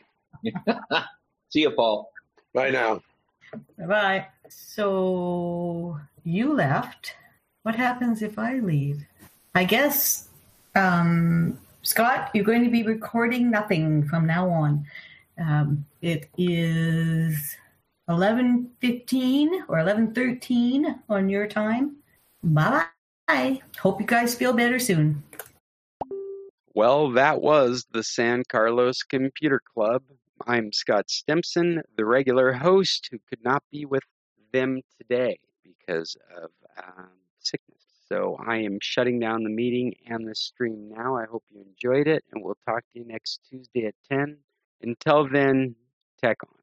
See you, Paul. Bye now. Bye-bye. So you left. What happens if I leave? I guess, Scott, you're going to be recording nothing from now on. It is 11:15 or 11:13 on your time. Bye-bye. Hope you guys feel better soon. Well, that was the San Carlos Computer Club. I'm Scott Stimson, the regular host who could not be with them today because of sickness. So I am shutting down the meeting and the stream now. I hope you enjoyed it, and we'll talk to you next Tuesday at 10. Until then, tech on.